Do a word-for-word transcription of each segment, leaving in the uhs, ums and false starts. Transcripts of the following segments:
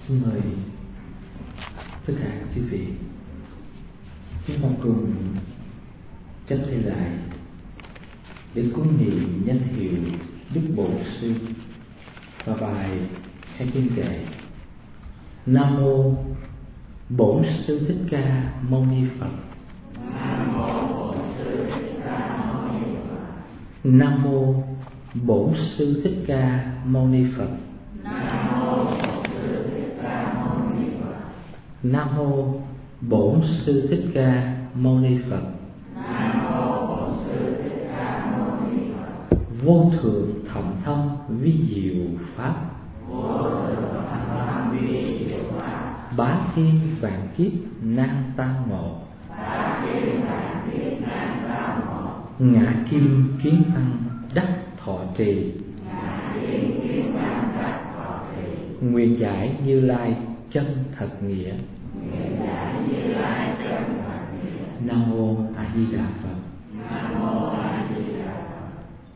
Xin mời tất cả chư vị chúng ta cùng chắp tay lại để cúng niệm danh hiệu Đức Bổn Sư và bài khai kinh kệ. Nam mô Bổn Sư Thích Ca Mâu Ni Phật. Nam mô Bổn Sư Thích Ca Mâu Ni Phật. Nam mô Bổn Sư Thích Ca Mâu Ni Phật. Nam mô Bổn Sư Thích Ca Mâu Ni Phật. Nam mô Bổn Sư Thích Ca Mâu Ni Phật. Nam mô Bổn Sư Thích Ca Mâu Ni Phật. Vô thượng thậm thâm vi diệu pháp. Vô thượng thậm thâm vi diệu pháp. Bá thiên vạn kiếp nan tam ngộ. Bá thiên vạn kiếp nan tam ngộ. Ngã kim kiến văn đắc thọ trì. Ngã kim kiến văn đắc thọ trì. Nguyện giải Như Lai chân thật nghĩa. Nguyện giải Như Lai chân thật nghĩa. Nam mô A Di Đà Phật. Nam mô A Di Đà Phật.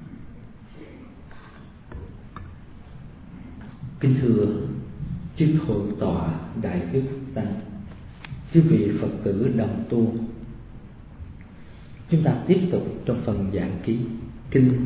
Kính thưa chư Thượng tọa Đại Đức Tăng, chư vị Phật tử đồng tu, chúng ta tiếp tục trong phần giảng ký kinh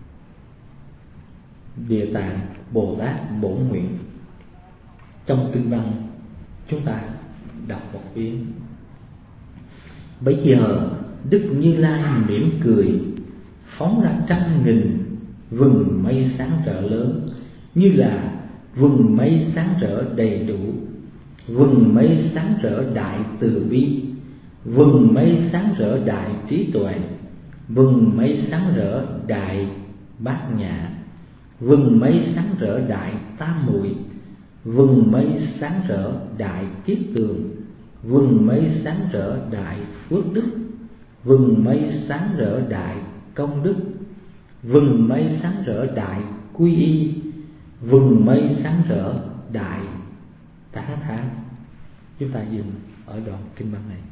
Địa Tạng Bồ Tát Bổn Nguyện. Trong kinh văn chúng ta đọc một tiếng. Bấy giờ Đức Như Lai mỉm cười, phóng ra trăm nghìn vầng mây sáng rỡ lớn, như là vầng mây sáng rỡ đầy đủ, vầng mây sáng rỡ đại từ bi, vầng mây sáng rỡ đại trí tuệ, vầng mây sáng rỡ đại bát nhã, vầng mây sáng rỡ đại tam muội, vầng mây sáng rỡ đại kiết tường, vầng mây sáng rỡ đại phước đức, vầng mây sáng rỡ đại công đức, vầng mây sáng rỡ đại quy y, vầng mây sáng rỡ đại tá thán. Chúng ta dừng ở đoạn kinh văn này.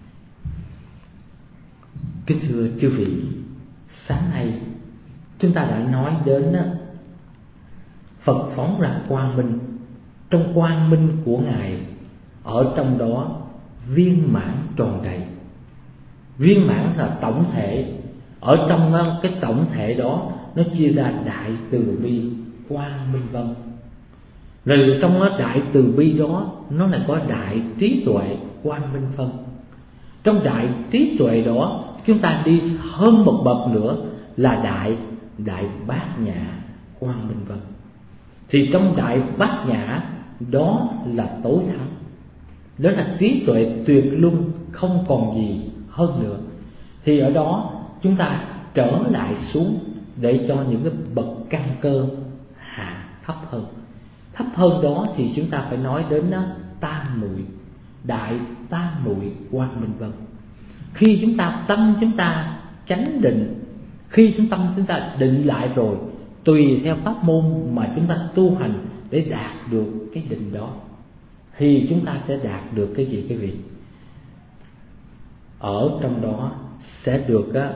Kính thưa chư vị, sáng nay chúng ta đã nói đến Phật phóng ra quang minh. Trong quang minh của Ngài, ở trong đó viên mãn tròn đầy. Viên mãn là tổng thể. Ở trong cái tổng thể đó nó chia ra đại từ bi, quang minh vân. Rồi trong đó đại từ bi đó nó lại có đại trí tuệ, quang minh phân. Trong đại trí tuệ đó chúng ta đi hơn một bậc nữa là đại đại bát nhã, quang minh vân. Thì trong đại bát nhã đó là tối thắng, đó là trí tuệ tuyệt luân, không còn gì hơn nữa. Thì ở đó chúng ta trở lại xuống để cho những cái bậc căn cơ hạ thấp hơn. Thấp hơn đó thì chúng ta phải nói đến tam muội, đại tam muội quang minh vân. Khi chúng ta tâm chúng ta chánh định, khi chúng tâm chúng ta định lại rồi, tùy theo pháp môn mà chúng ta tu hành để đạt được cái định đó, thì chúng ta sẽ đạt được cái gì quý vị? Ở trong đó sẽ được á,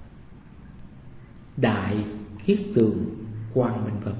đại kiết tường quang minh vân.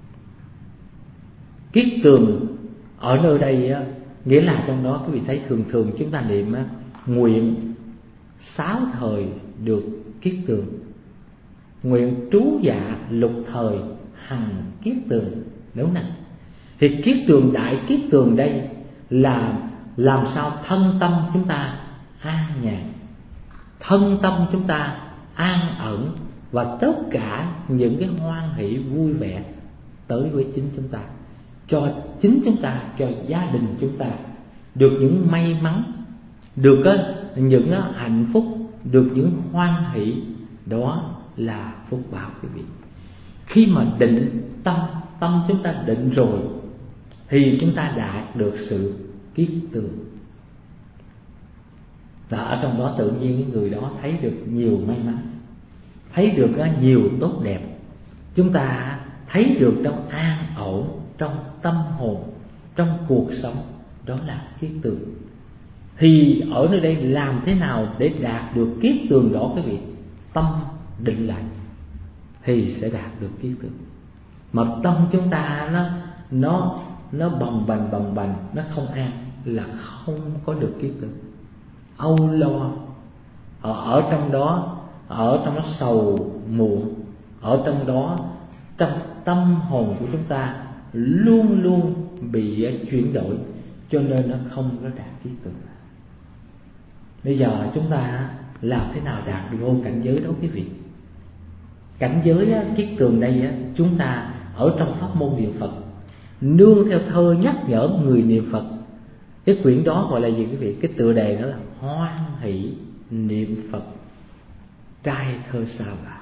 Kiết tường ở nơi đây á, nghĩa là trong đó quý vị thấy thường thường chúng ta niệm á, nguyện sáu thời được kiết tường, nguyện trú dạ lục thời hằng kiết tường, đúng không? Thì kiết tường, đại kiết tường đây là làm sao thân tâm chúng ta an nhàn, thân tâm chúng ta an ẩn, và tất cả những cái hoan hỷ vui vẻ tới với chính chúng ta, cho chính chúng ta, cho gia đình chúng ta được những may mắn, được những hạnh phúc, được những hoan hỷ. Đó là phúc báo quý vị. Khi mà định tâm, tâm chúng ta định rồi thì chúng ta đạt được sự kiết tường. Và ở trong đó tự nhiên những người đó thấy được nhiều may mắn, thấy được nhiều tốt đẹp. Chúng ta thấy được trong an ổn, trong tâm hồn, trong cuộc sống. Đó là kiết tường. Thì ở nơi đây làm thế nào để đạt được kiết tường đó quý vị? Tâm định lại thì sẽ đạt được kiết tường. Mà tâm chúng ta nó nó nó bồng bềnh bồng bềnh, nó không an, là không có được kiết tự. Âu lo ở, ở trong đó, ở trong đó sầu muộn, ở trong đó trong tâm hồn của chúng ta luôn luôn bị chuyển đổi, cho nên nó không có đạt kiết tự. Bây giờ chúng ta làm thế nào đạt được vô cảnh giới đó quý vị? Cảnh giới á, kiết tường đây á, chúng ta ở trong pháp môn niệm Phật nương theo thơ nhắc nhở người niệm Phật. Cái quyển đó gọi là gì quý vị? Cái tựa đề đó là hoan hỷ niệm Phật trai thơ sao là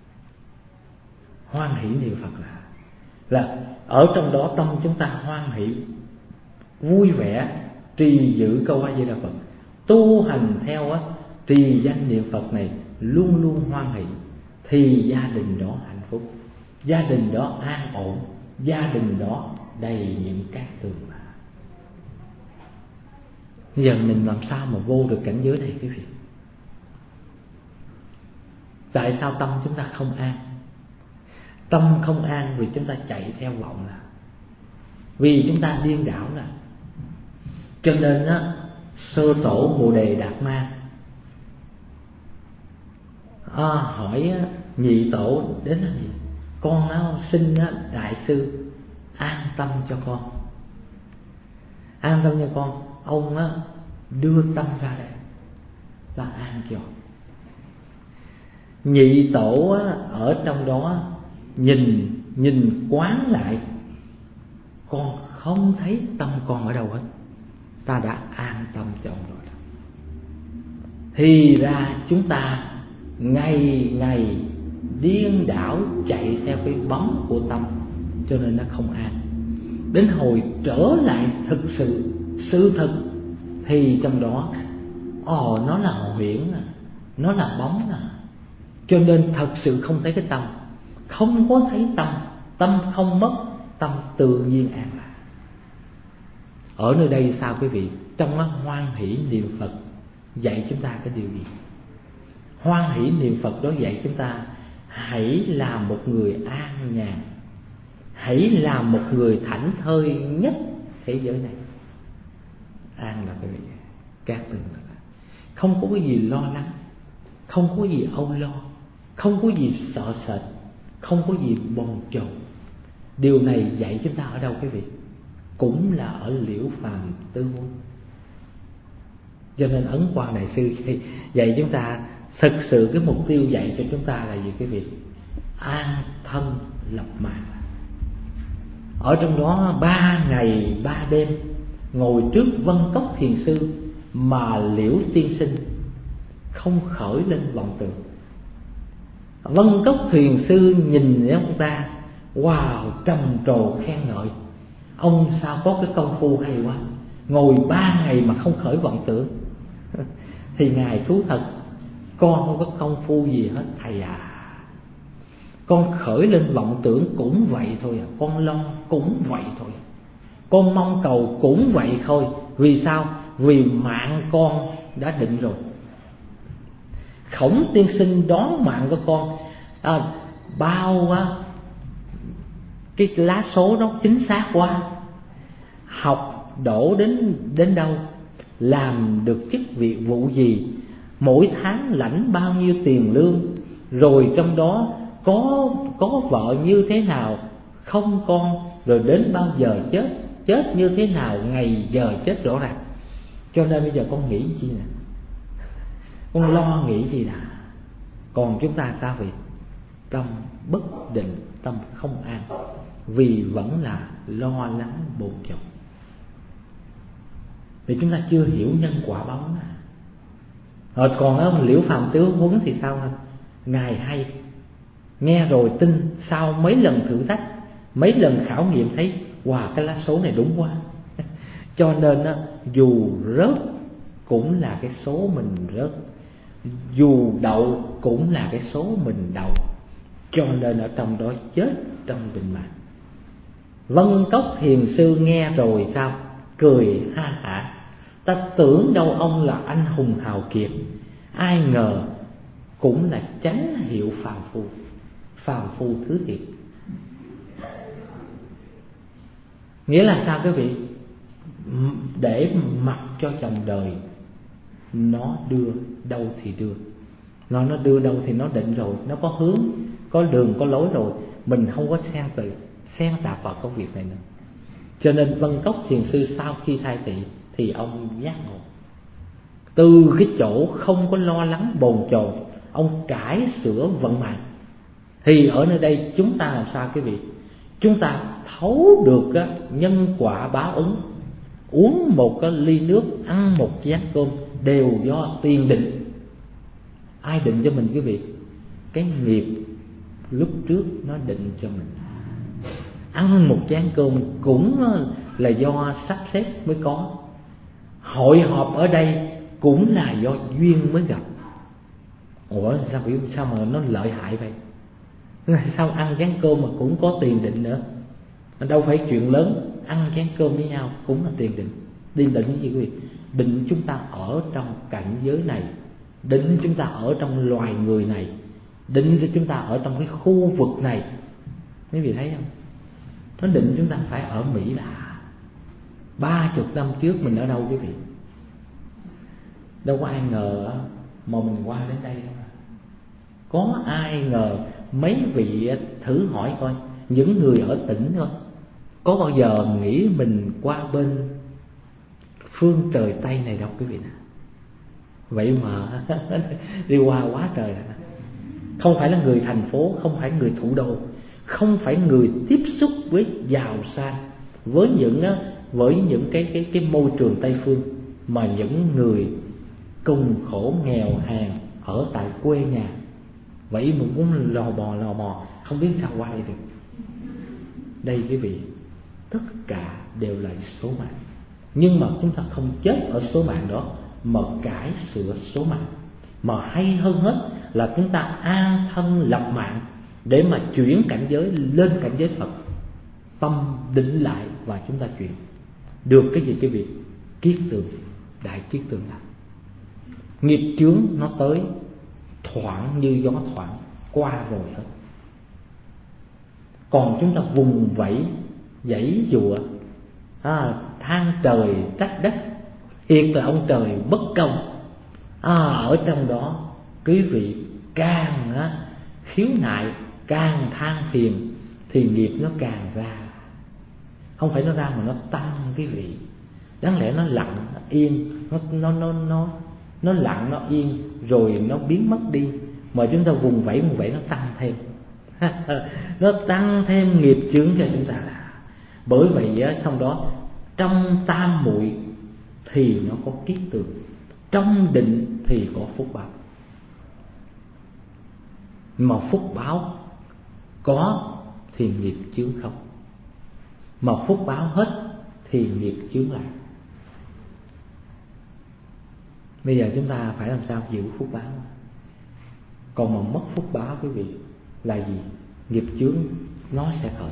hoan hỷ niệm Phật là là ở trong đó tâm chúng ta hoan hỷ, vui vẻ trì giữ câu A Di Đà Phật, tu hành theo á, trì danh niệm Phật này luôn luôn hoan hỷ, thì gia đình đó hạnh phúc, gia đình đó an ổn, gia đình đó đầy những cát tường. Bây giờ mình làm sao mà vô được cảnh giới này quý vị? Tại sao tâm chúng ta không an? Tâm không an vì chúng ta chạy theo vọng là, vì chúng ta điên đảo là. Cho nên á, sơ tổ Bồ Đề Đạt Ma à, hỏi á, nhị tổ đến làm gì? Con nó xin á, đại sư an tâm cho con, an tâm cho con. Ông á, đưa tâm ra đây là an cho. Nhị tổ á, ở trong đó nhìn nhìn quán lại, con không thấy tâm con ở đâu hết, ta đã an tâm cho ông rồi. Thì ra chúng ta ngày ngày điên đảo chạy theo cái bóng của tâm, cho nên nó không an. Đến hồi trở lại thực sự sự thật thì trong đó ồ nó là huyễn à, nó là bóng à. Cho nên thật sự không thấy cái tâm, không có thấy tâm, tâm không mất, tâm tự nhiên an lạc. Ở nơi đây sao quý vị? Trong đó hoan hỷ niệm Phật dạy chúng ta cái điều gì? Hoan hỷ niệm Phật đó dạy chúng ta hãy là một người an nhàn, hãy là một người thảnh thơi nhất thế giới này. An là cái gì? Các từng không có cái gì lo lắng, không có gì âu lo, không có gì sợ sệt, không có gì bồn chồn. Điều này dạy chúng ta ở đâu quý vị? Cũng là ở Liễu Phàm Tư Môn. Cho nên Ấn Quang Đại Sư dạy chúng ta, thực sự cái mục tiêu dạy cho chúng ta là gì quý vị? An thân lập mạng. Ở trong đó ba ngày ba đêm ngồi trước Vân Cốc Thiền Sư mà Liễu Tiên Sinh không khởi lên vọng tưởng. Vân Cốc Thiền Sư nhìn ông ta, wow, trầm trồ khen ngợi: ông sao có cái công phu hay quá, ngồi ba ngày mà không khởi vọng tưởng. Thì ngài thú thật: con không có công phu gì hết thầy à, con khởi lên vọng tưởng cũng vậy thôi à, con lo cũng vậy thôi à, con mong cầu cũng vậy thôi. Vì sao? Vì mạng con đã định rồi. Khổng Tiên Sinh đón mạng của con à, bao á, cái lá số nó chính xác quá, học đổ đến đến đâu, làm được chức vị vụ gì, mỗi tháng lãnh bao nhiêu tiền lương, rồi trong đó có có vợ như thế nào, không con, rồi đến bao giờ chết, chết như thế nào, ngày giờ chết rõ ràng. Cho nên bây giờ con nghĩ chi nè, con lo nghĩ gì nè. Còn chúng ta sao vậy? Tâm bất định, tâm không an, vì vẫn là lo lắng bồn chồn. Vì chúng ta chưa hiểu nhân quả báo à. Rồi còn ở Liễu Phàm Tứ Huấn thì sao? Ngài hay nghe rồi tin, sau mấy lần thử thách, mấy lần khảo nghiệm thấy wow, cái lá số này đúng quá. Cho nên á, dù rớt cũng là cái số mình rớt, dù đậu cũng là cái số mình đậu. Cho nên ở trong đó chết trong định mạng. Vân Cốc Thiền Sư nghe rồi sao? Cười ha hả: ta tưởng đâu ông là anh hùng hào kiệt, ai ngờ cũng là chánh hiệu phàm phu, phàm phu thứ thiệt. Nghĩa là sao quý vị? Để mặc cho dòng đời nó đưa đâu thì đưa. Nó nó đưa đâu thì nó định rồi, nó có hướng, có đường, có lối rồi. Mình không có xen từ xen tạp vào công việc này nữa. Cho nên Vân Cốc Thiền Sư sau khi khai thị thì ông giác ngộ. Từ cái chỗ không có lo lắng bồn chồn, ông cải sửa vận mạng. Thì ở nơi đây chúng ta làm sao quý vị? Chúng ta thấu được á, nhân quả báo ứng. Uống một cái ly nước, ăn một chén cơm đều do tiền định. Ai định cho mình quý vị? Cái nghiệp lúc trước nó định cho mình. Ăn một chén cơm cũng là do sắp xếp mới có. Hội họp ở đây cũng là do duyên mới gặp. Ủa sao, sao mà nó lợi hại vậy? Sao ăn chén cơm mà cũng có tiền định nữa? Đâu phải chuyện lớn, ăn chén cơm với nhau cũng là tiền định. Định định cái gì quý vị? Định chúng ta ở trong cảnh giới này, định chúng ta ở trong loài người này, định cho chúng ta ở trong cái khu vực này. Quý vị thấy không? Nó định chúng ta phải ở Mỹ là ba chục năm trước mình ở đâu quý vị? Đâu có ai ngờ mà mình qua đến đây đâu. Có ai ngờ? Mấy vị thử hỏi coi, những người ở tỉnh thôi, có bao giờ nghĩ mình qua bên phương trời Tây này đâu quý vị nào? Vậy mà đi qua quá trời rồi. Không phải là người thành phố, không phải người thủ đô, không phải người tiếp xúc với giàu sang, với những với những cái cái cái môi trường Tây phương, mà những người cùng khổ nghèo hèn ở tại quê nhà. Vậy mà cũng lò bò lò mò không biết sao qua đây được. Đây quý vị, tất cả đều là số mạng. Nhưng mà chúng ta không chết ở số mạng đó, mà cải sửa số mạng. Mà hay hơn hết là chúng ta an thân lập mạng, để mà chuyển cảnh giới lên cảnh giới Phật. Tâm định lại và chúng ta chuyển được cái gì quý vị? Kiết tường, đại kiết tường là nghiệp chướng nó tới thoảng như gió thoảng, qua rồi hết. Còn chúng ta vùng vẫy giãy giụa, à, than trời trách đất, thiệt là ông trời bất công. À, ở trong đó quý vị càng á, khiếu nại, càng than phiền thì nghiệp nó càng ra. Không phải nó ra mà nó tăng quý vị. Đáng lẽ nó lặng, nó yên, nó nó nó nó nó lặng, nó yên rồi nó biến mất đi, mà chúng ta vùng vẫy vùng vẫy nó tăng thêm. Nó tăng thêm nghiệp chướng cho chúng ta. Bởi vậy á, trong đó trong tam muội thì nó có kiết tường, trong định thì có phúc báo. Mà phúc báo có thì nghiệp chướng không, mà phúc báo hết thì nghiệp chướng lại. Bây giờ chúng ta phải làm sao giữ phúc báo. Còn mà mất phúc báo quý vị là gì? Nghiệp chướng nó sẽ khởi.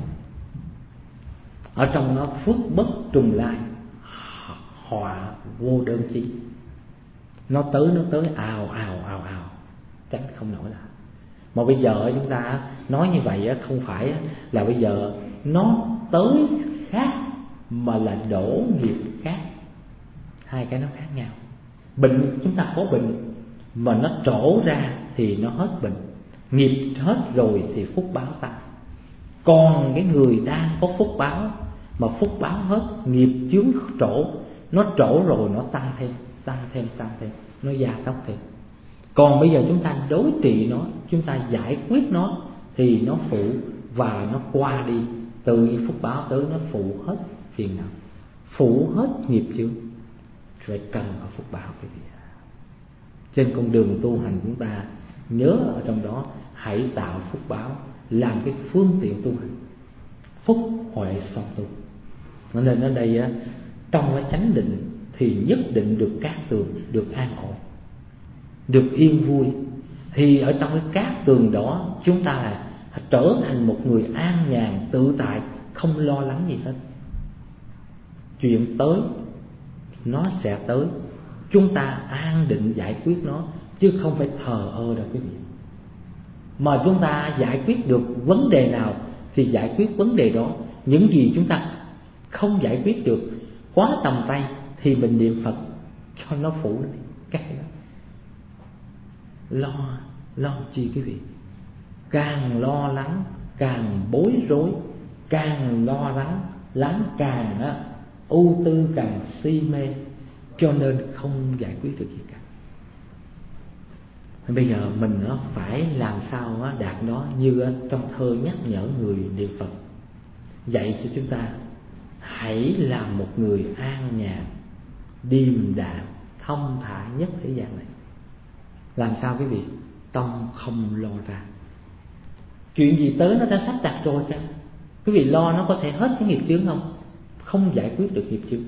Ở trong nó phước bất trùng lai, họa vô đơn chí. Nó tới nó tới ào ào ào ào, tránh không nổi là. Mà bây giờ chúng ta nói như vậy không phải là bây giờ nó tới khác, mà là đổ nghiệp khác. Hai cái nó khác nhau. Bệnh chúng ta có bệnh mà nó trổ ra thì nó hết bệnh. Nghiệp hết rồi thì phúc báo tăng. Còn cái người đang có phúc báo mà phúc báo hết, nghiệp chướng trổ, nó trổ rồi nó tăng thêm, tăng thêm, tăng thêm, nó gia tốc thêm. Còn bây giờ chúng ta đối trị nó, chúng ta giải quyết nó thì nó phụ và nó qua đi. Từ phúc báo tới nó phụ hết phiền não, phụ hết nghiệp chướng. Rồi cần có phúc báo cái gì? Trên con đường tu hành chúng ta nhớ ở trong đó, hãy tạo phúc báo làm cái phương tiện tu hành. Phúc huệ song tu. Nên ở đây á, trong cái chánh định thì nhất định được cát tường, được an ổn, được yên vui. Thì ở trong cái cát tường đó chúng ta là trở thành một người an nhàn tự tại, không lo lắng gì hết. Chuyện tới nó sẽ tới, chúng ta an định giải quyết nó, chứ không phải thờ ơ đâu quý vị. Mà chúng ta giải quyết được vấn đề nào thì giải quyết vấn đề đó. Những gì chúng ta không giải quyết được, quá tầm tay, thì mình niệm Phật cho nó phụ đi cái đó. Lo lo chi quý vị? Càng lo lắng càng bối rối, càng lo lắng lắng càng á, ưu tư càng si mê, cho nên không giải quyết được gì cả. Bây giờ mình nó phải làm sao á đạt đó, như trong thơ nhắc nhở người niệm Phật, dạy cho chúng ta hãy làm một người an nhàn, điềm đạm, thông thả nhất thế gian này. Làm sao quý vị? Tâm không lo ra. Chuyện gì tới nó đã sắp đặt rồi chăng? Quý vị lo nó có thể hết cái nghiệp chướng không? Không giải quyết được nghiệp chướng.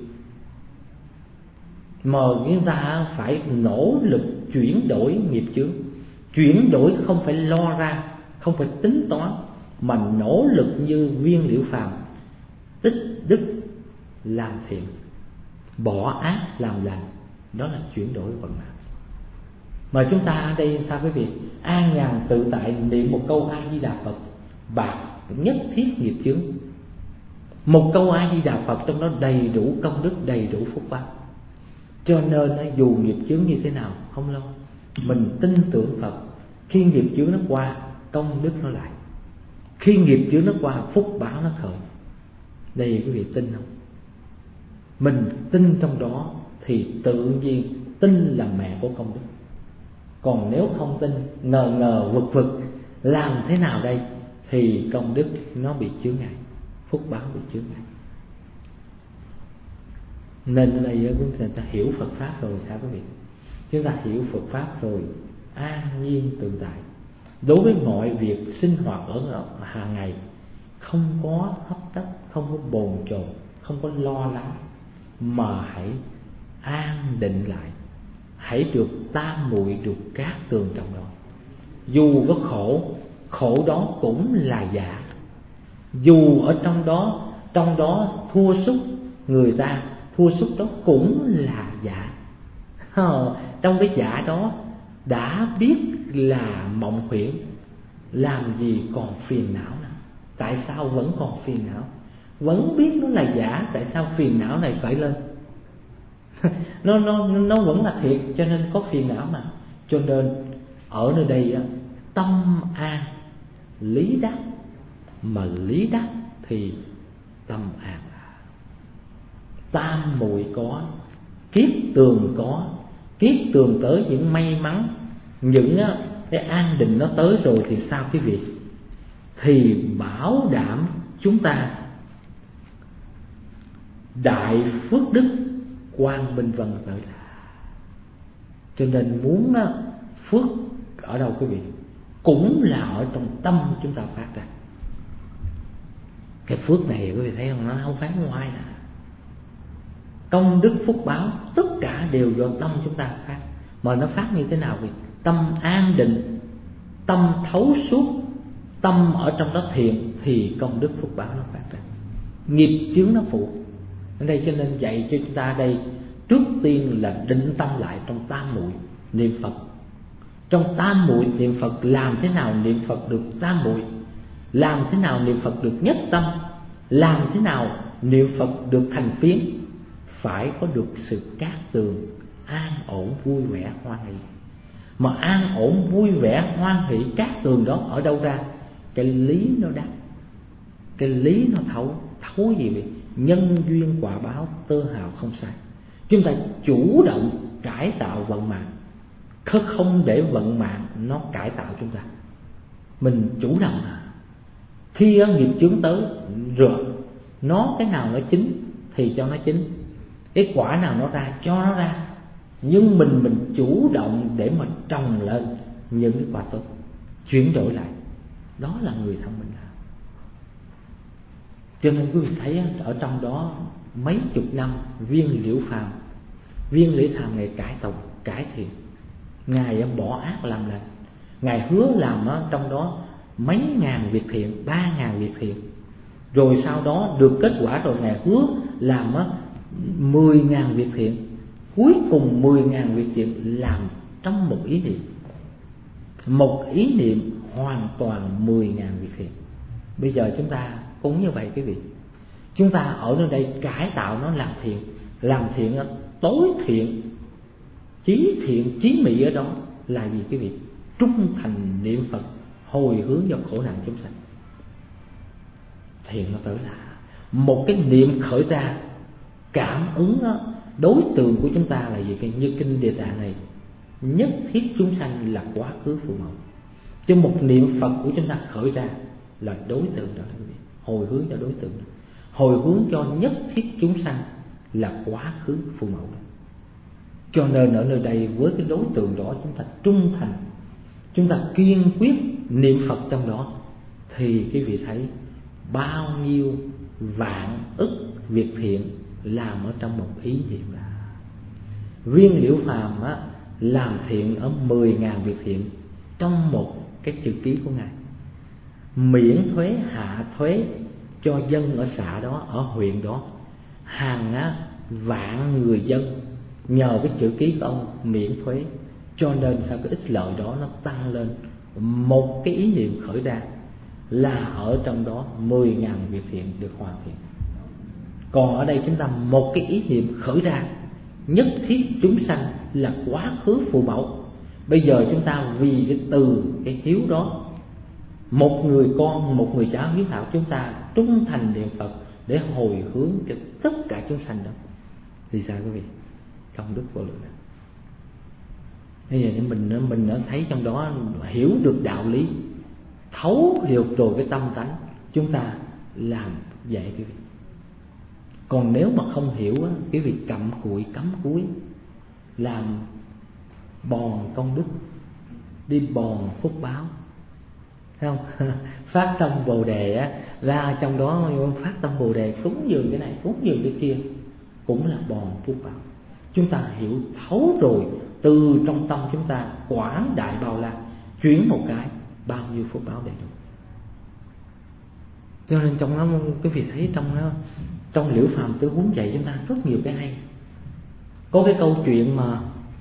Mà chúng ta phải nỗ lực chuyển đổi nghiệp chướng. Chuyển đổi không phải lo ra, không phải tính toán, mà nỗ lực như Viên Liễu Phàm, tích đức làm thiện, bỏ ác làm lành. Đó là chuyển đổi vận mạng. Mà chúng ta ở đây sao quý vị? An nhàn tự tại niệm một câu A Di Đà Phật, bạc nhất thiết nghiệp chướng. Một câu A Di Đà Phật trong đó đầy đủ công đức, đầy đủ phúc báo. Cho nên dù nghiệp chướng như thế nào không lo, mình tin tưởng Phật. Khi nghiệp chướng nó qua, công đức nó lại. Khi nghiệp chướng nó qua, phúc báo nó khởi. Đây quý vị tin không? Mình tin trong đó thì tự nhiên tin là mẹ của công đức. Còn nếu không tin, ngờ ngờ vực vực, làm thế nào đây? Thì công đức nó bị chướng ngại, phúc báo bị chướng ngại. Nên ở đây chúng ta hiểu Phật Pháp rồi sao quý vị? Chúng ta hiểu Phật Pháp rồi, an nhiên tự tại. Đối với mọi việc sinh hoạt ở hàng ngày, không có hấp tấp, không có bồn chồn, không có lo lắng, mà hãy an định lại. Hãy được tam muội, được cát tường trong đó. Dù có khổ, khổ đó cũng là giả. Dù ở trong đó, trong đó thua sút người ta, thua sút đó cũng là giả. Ờ, trong cái giả đó đã biết là mộng huyễn, làm gì còn phiền não nào? Tại sao vẫn còn phiền não? Vẫn biết nó là giả, tại sao phiền não này khởi lên? nó nó nó vẫn là thiệt, cho nên có phiền não mà. Cho nên ở nơi đây tâm an lý đắc, mà lý đắc thì tâm an. Tam muội có, kiết tường có. Kiết tường tới những may mắn, những cái an định nó tới rồi thì sao quý vị? Thì bảo đảm chúng ta đại phước đức quang minh vân tới. Cho nên muốn phước ở đâu quý vị? Cũng là ở trong tâm chúng ta phát ra. Cái phước này quý vị thấy không? Nó không phát ngoài nè. Công đức phúc báo tất cả đều do tâm chúng ta phát. Mà nó phát như thế nào vậy? Tâm an định, tâm thấu suốt, tâm ở trong đó thiện, thì công đức phúc báo nó phát ra. Nghiệp chướng nó phụ. Ở đây cho nên dạy cho chúng ta đây, trước tiên là định tâm lại trong tam muội niệm Phật. Trong tam muội niệm Phật, làm thế nào niệm Phật được tam muội? Làm thế nào niệm Phật được nhất tâm? Làm thế nào niệm Phật được thành phiến? Phải có được sự cát tường, an ổn vui vẻ hoan hỷ. Mà an ổn vui vẻ hoan hỷ cát tường đó ở đâu ra? Cái lý nó đắc, cái lý nó thấu. Thấu gì vậy? Nhân duyên quả báo tơ hào không sai. Chúng ta chủ động cải tạo vận mạng, không để vận mạng nó cải tạo chúng ta. Mình chủ động à. Khi nghiệp chướng tới rồi, nó cái nào nó chín thì cho nó chín, cái quả nào nó ra cho nó ra. Nhưng mình mình chủ động để mà trồng lên những cái quả tốt, chuyển đổi lại. Đó là người thông minh làm. Cho nên quý vị thấy ở trong đó mấy chục năm Viên Liễu Phàm, Viên Liễu Phàm ngày cải tụng, cải thiện, Ngài bỏ ác làm lành. Ngài hứa làm ở trong đó mấy ngàn việc thiện, ba ngàn việc thiện. Rồi sau đó được kết quả rồi, Ngài hứa làm á mười ngàn việc thiện. Cuối cùng mười ngàn việc thiện làm trong một ý niệm. Một ý niệm hoàn toàn mười ngàn việc thiện. Bây giờ chúng ta cũng như vậy quý vị. Chúng ta ở nơi đây cải tạo nó làm thiện. Làm thiện tối thiện, chí thiện, chí mỹ ở đó là gì quý vị? Trung thành niệm Phật, hồi hướng vào khổ nạn chúng sanh. Thiện nó tới là một cái niệm khởi ra, cảm ứng đó, đối tượng của chúng ta là gì? Cái như kinh Địa Tạng này, nhất thiết chúng sanh là quá khứ phụ mẫu. Cho một niệm Phật của chúng ta khởi ra là đối tượng đó, hồi hướng cho đối tượng đó. Hồi hướng cho nhất thiết chúng sanh là quá khứ phụ mẫu đó. Cho nên ở nơi đây với cái đối tượng đó chúng ta trung thành, chúng ta kiên quyết niệm Phật trong đó, thì quý vị thấy bao nhiêu vạn ức việc thiện làm ở trong một ý niệm. Là Viên Liễu Phàm á, làm thiện ở mười ngàn việc thiện trong một cái chữ ký của Ngài. Miễn thuế, hạ thuế cho dân ở xã đó, ở huyện đó, hàng á, vạn người dân nhờ cái chữ ký của ông miễn thuế. Cho nên sao cái ích lợi đó nó tăng lên. Một cái ý niệm khởi ra là ở trong đó mười ngàn việc thiện được hoàn thiện. Còn ở đây chúng ta một cái ý niệm khởi ra, nhất thiết chúng sanh là quá khứ phụ mẫu. Bây giờ chúng ta vì cái từ cái hiếu đó, một người con, một người cháu hiếu thảo, chúng ta trung thành niệm Phật để hồi hướng cho tất cả chúng sanh đó, thì sao quý vị? Công đức vô lượng. Bây giờ mình mình đã thấy trong đó, hiểu được đạo lý, thấu được rồi cái tâm tánh, chúng ta làm vậy quý vị. Còn nếu mà không hiểu á, quý vị cặm cụi cắm cúi, làm bòn công đức, đi bòn phúc báo, thấy không? Phát tâm Bồ Đề á, ra trong đó phát tâm Bồ Đề, cúng dường cái này, cúng dường cái kia, cũng là bòn phúc báo. Chúng ta hiểu thấu rồi, từ trong tâm chúng ta quảng đại bao la, chuyển một cái bao nhiêu phúc báo đầy đủ. Cho nên trong đó quý vị thấy trong đó, trong Liễu Phàm Tứ Huấn dạy chúng ta rất nhiều cái hay. Có cái câu chuyện mà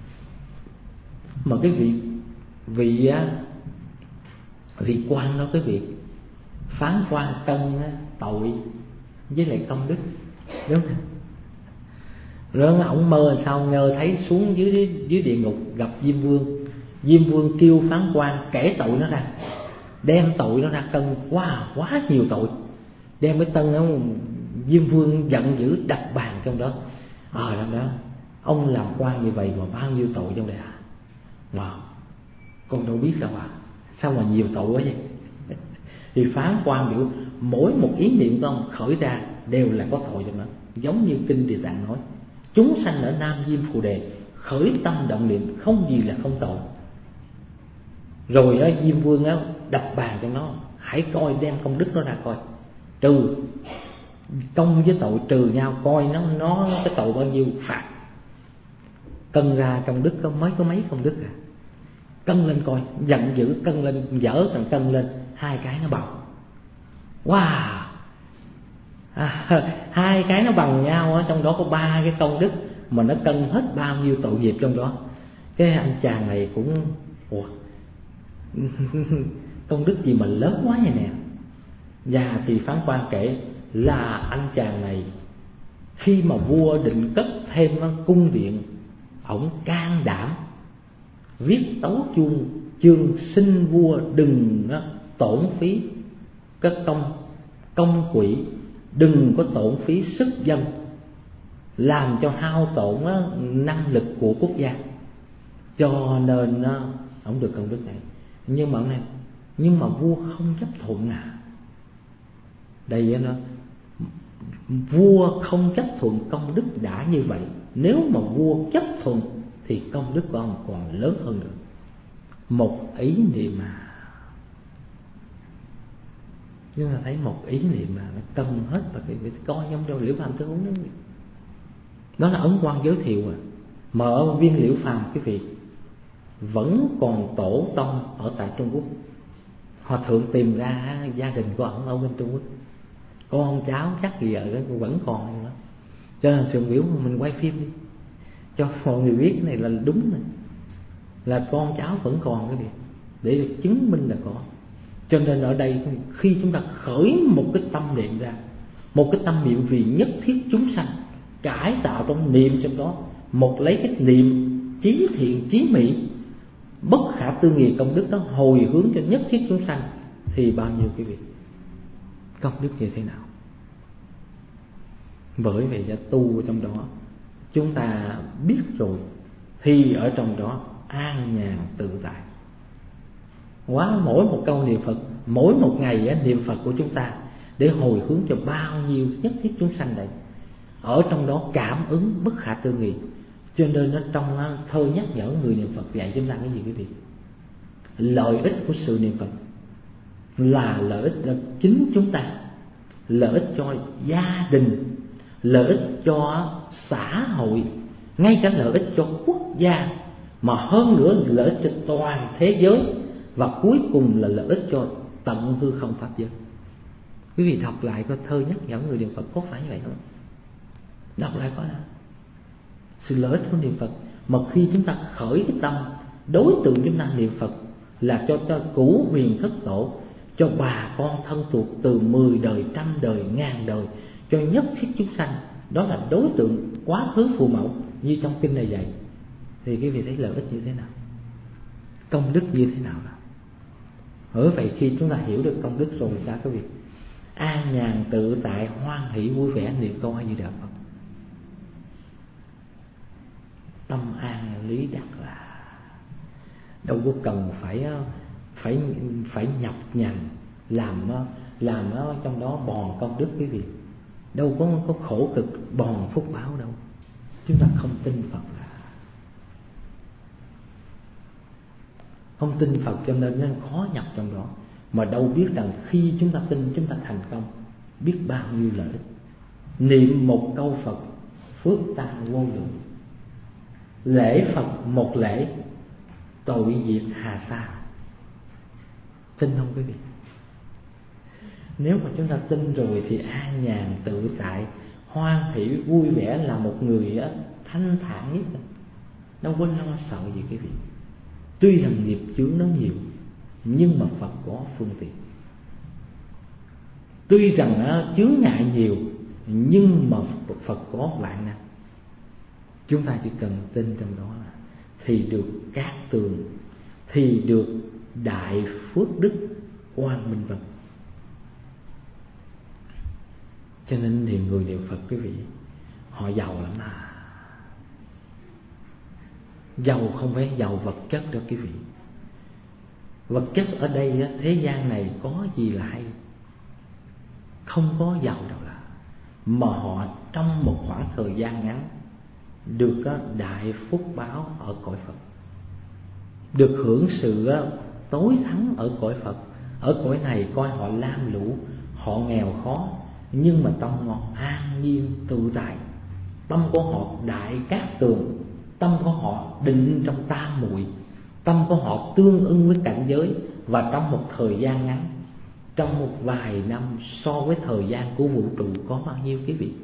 mà cái vị vị á, vị quan đó, cái vị phán quan cân tội với lại công đức, đúng không? Rồi ổng mơ sao nhờ thấy xuống dưới dưới địa ngục gặp Diêm Vương. Diêm Vương kêu phán quan kể tội nó ra, đem tội nó ra cân. Wow, quá nhiều tội. Đem cái tân đó, Diêm Vương giận dữ đập bàn trong đó. Ờ à, đó, ông làm quan như vậy mà bao nhiêu tội trong đây à? Mà con đâu biết đâu à, sao mà nhiều tội quá vậy? Thì phán quan biểu mỗi một ý niệm của ông khởi ra đều là có tội trong đó. Giống như kinh Địa Tạng nói, chúng sanh ở Nam Diêm Phù Đề khởi tâm động niệm không gì là không tội. Rồi á, Diêm Vương á, đập bàn trong nó, hãy coi đem công đức nó ra coi, trừ công với tội trừ nhau, coi nó nó cái tội bao nhiêu phạt. Cân ra công đức có mới có mấy công đức à? Cân lên coi, giận dữ cân lên, dở càng cân lên, hai cái nó bằng. Wow, à, hai cái nó bằng nhau á, trong đó có ba cái công đức mà nó cân hết bao nhiêu tội nghiệp trong đó. Cái anh chàng này cũng ủa, công đức gì mà lớn quá vậy nè. Và thì phán quan kể là anh chàng này khi mà vua định cất thêm cung điện, ổng can đảm viết tấu chương chương xin vua đừng tổn phí cái công công quỹ, đừng có tổn phí sức dân, làm cho hao tổn năng lực của quốc gia. Cho nên ổng được công đức này. Nhưng mà này, nhưng mà vua không chấp thuận à. Đây nó vua không chấp thuận công đức đã như vậy, nếu mà vua chấp thuận thì công đức của ông còn lớn hơn nữa. Một ý niệm mà chúng ta thấy một ý niệm mà nó cân hết. Và cái coi trong trong Liễu Phàm Tứ Huấn đó, đó là ấn quan giới thiệu à. Mà ở Viên Liễu Phàm quý vị vẫn còn tổ tông ở tại Trung Quốc. Hòa thượng tìm ra gia đình của ông ở bên Trung Quốc, con cháu chắc gì ở đó vẫn còn đó. Cho nên thượng biểu mình quay phim đi cho mọi người biết cái này là đúng này, là con cháu vẫn còn cái việc để được chứng minh là có. Cho nên ở đây khi chúng ta khởi một cái tâm niệm ra, một cái tâm niệm vì nhất thiết chúng sanh, cải tạo trong niệm trong đó, một lấy cái niệm chí thiện chí mỹ bất khả tư nghị công đức đó hồi hướng cho nhất thiết chúng sanh, thì bao nhiêu quý vị, công đức như thế nào? Bởi vậy ra tu trong đó chúng ta biết rồi thì ở trong đó an nhàn tự tại. Quá mỗi một câu niệm Phật, mỗi một ngày niệm Phật của chúng ta để hồi hướng cho bao nhiêu nhất thiết chúng sanh này, ở trong đó cảm ứng bất khả tư nghị. Cho nên nó trong thơ nhắc nhở người niệm Phật dạy chúng ta cái gì quý vị? Lợi ích của sự niệm Phật là lợi ích cho chính chúng ta, lợi ích cho gia đình, lợi ích cho xã hội, ngay cả lợi ích cho quốc gia, mà hơn nữa lợi ích cho toàn thế giới, và cuối cùng là lợi ích cho tận hư không pháp giới. Quý vị đọc lại có thơ nhắc nhở người niệm Phật có phải như vậy không? Đọc lại có là sự lợi ích của niệm Phật. Mà khi chúng ta khởi cái tâm, đối tượng chúng ta niệm Phật là cho cho cửu huyền thất tổ, cho bà con thân thuộc từ mười đời, trăm đời, ngàn đời, cho nhất thiết chúng sanh. Đó là đối tượng quá khứ phụ mẫu như trong kinh này dạy. Thì quý vị thấy lợi ích như thế nào, công đức như thế nào nào? Bởi vậy khi chúng ta hiểu được công đức rồi sao quý vị? An nhàn tự tại, hoan hỷ vui vẻ niệm câu A Di Đà Phật, tâm an lý đắc, là đâu có cần phải phải phải nhập nhằn làm làm ở trong đó bòn công đức quý vị, đâu có có khổ cực bòn phúc báo đâu. Chúng ta không tin Phật là không tin Phật, cho nên nó khó nhập trong đó. Mà đâu biết rằng khi chúng ta tin chúng ta thành công biết bao nhiêu lợi ích. Niệm một câu Phật phước tăng vô lượng, lễ Phật một lễ tội diệt hà sa. Tin không quý vị? Nếu mà chúng ta tin rồi thì an nhàn tự tại, hoan hỷ vui vẻ, là một người á, thanh thản nhất, đâu có lo sợ gì quý vị. Tuy rằng nghiệp chướng nó nhiều, nhưng mà Phật có phương tiện. Tuy rằng á, chướng ngại nhiều, nhưng mà Phật có vạn năng. Chúng ta chỉ cần tin trong đó là thì được cát tường, thì được đại phước đức quang minh vật. Cho nên thì người niệm Phật quý vị, họ giàu lắm à. Giàu không phải giàu vật chất đâu quý vị. Vật chất ở đây thế gian này có gì là hay, không có giàu đâu là. Mà họ trong một khoảng thời gian ngắn được đại phúc báo ở cõi Phật, được hưởng sự tối thắng ở cõi Phật. Ở cõi này coi họ lam lũ, họ nghèo khó, nhưng mà tâm họ an nhiên tự tại. Tâm của họ đại cát tường, tâm của họ định trong tam muội, tâm của họ tương ưng với cảnh giới. Và trong một thời gian ngắn, trong một vài năm, so với thời gian của vũ trụ có bao nhiêu quý vị?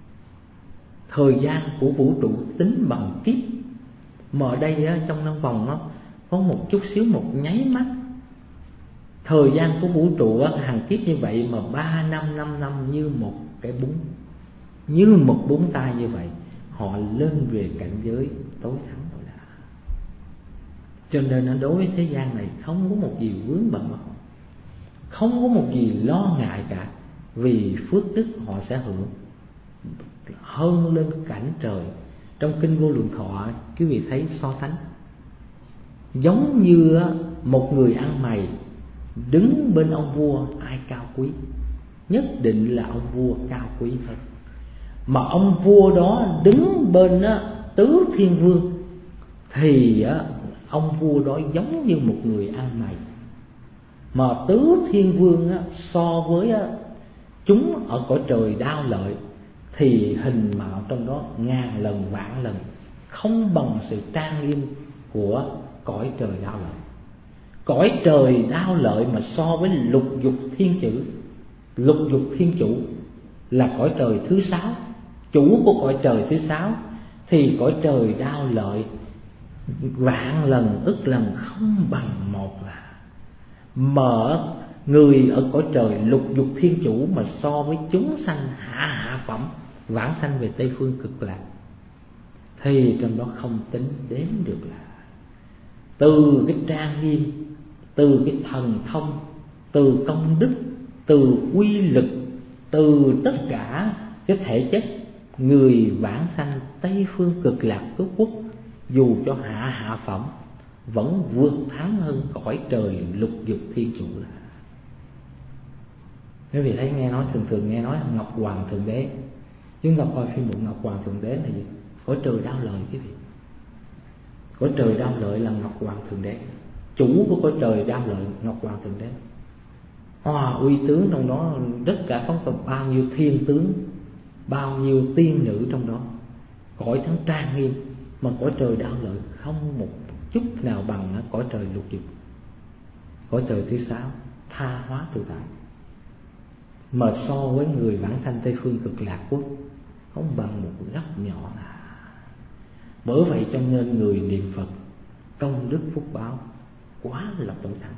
Thời gian của vũ trụ tính bằng kiếp, mà ở đây á, trong năm vòng á, có một chút xíu, một nháy mắt. Thời gian của vũ trụ á, hàng kiếp như vậy, mà ba năm, năm năm như một cái bún, như một bún tay như vậy. Họ lên về cảnh giới tối thắng rồi đã. Cho nên nó đối với thế gian này không có một gì vướng bận, không có một gì lo ngại cả. Vì phước đức họ sẽ hưởng hơn lên cảnh trời. Trong kinh Vô Lượng Thọ quý vị thấy so sánh, giống như một người ăn mày đứng bên ông vua, ai cao quý? Nhất định là ông vua cao quý hơn. Mà ông vua đó đứng bên tứ thiên vương, thì ông vua đó giống như một người ăn mày. Mà tứ thiên vương so với chúng ở cõi trời đao lợi thì hình mạo trong đó ngàn lần vạn lần không bằng sự trang nghiêm của cõi trời đao lợi. Cõi trời đao lợi mà so với lục dục thiên chữ, lục dục thiên chủ là cõi trời thứ sáu, chủ của cõi trời thứ sáu, thì cõi trời đao lợi vạn lần ức lần không bằng một là. Mở người ở cõi trời lục dục thiên chủ mà so với chúng sanh hạ hạ phẩm vãng sanh về Tây Phương Cực Lạc, thì trong đó không tính đến được là từ cái trang nghiêm, từ cái thần thông, từ công đức, từ uy lực, từ tất cả cái thể chất, người vãng sanh Tây Phương Cực Lạc Tứ Quốc dù cho hạ hạ phẩm vẫn vượt thắng hơn cõi trời lục dục thiên chủ. Là quý vị thấy nghe nói thường thường nghe nói Ngọc Hoàng Thượng Đế, chúng ta coi phim bộ Ngọc Hoàng Thượng Đế là gì? Cõi trời đau lợi quý vị. Cõi trời đau lợi là Ngọc Hoàng Thượng Đế, chủ của cõi trời đau lợi Ngọc Hoàng Thượng Đế. Hoa uy tướng trong đó, tất cả có bao nhiêu thiên tướng, bao nhiêu tiên nữ trong đó, cõi thắng trang nghiêm. Mà cõi trời đau lợi không một chút nào bằng cõi trời lục dục. Cõi trời thứ sáu tha hóa tự tại, mà so với người vãng sanh Tây Phương Cực Lạc Quốc không bằng một góc nhỏ nào. Bởi vậy cho nên người niệm Phật công đức phúc báo quá là tối thắng.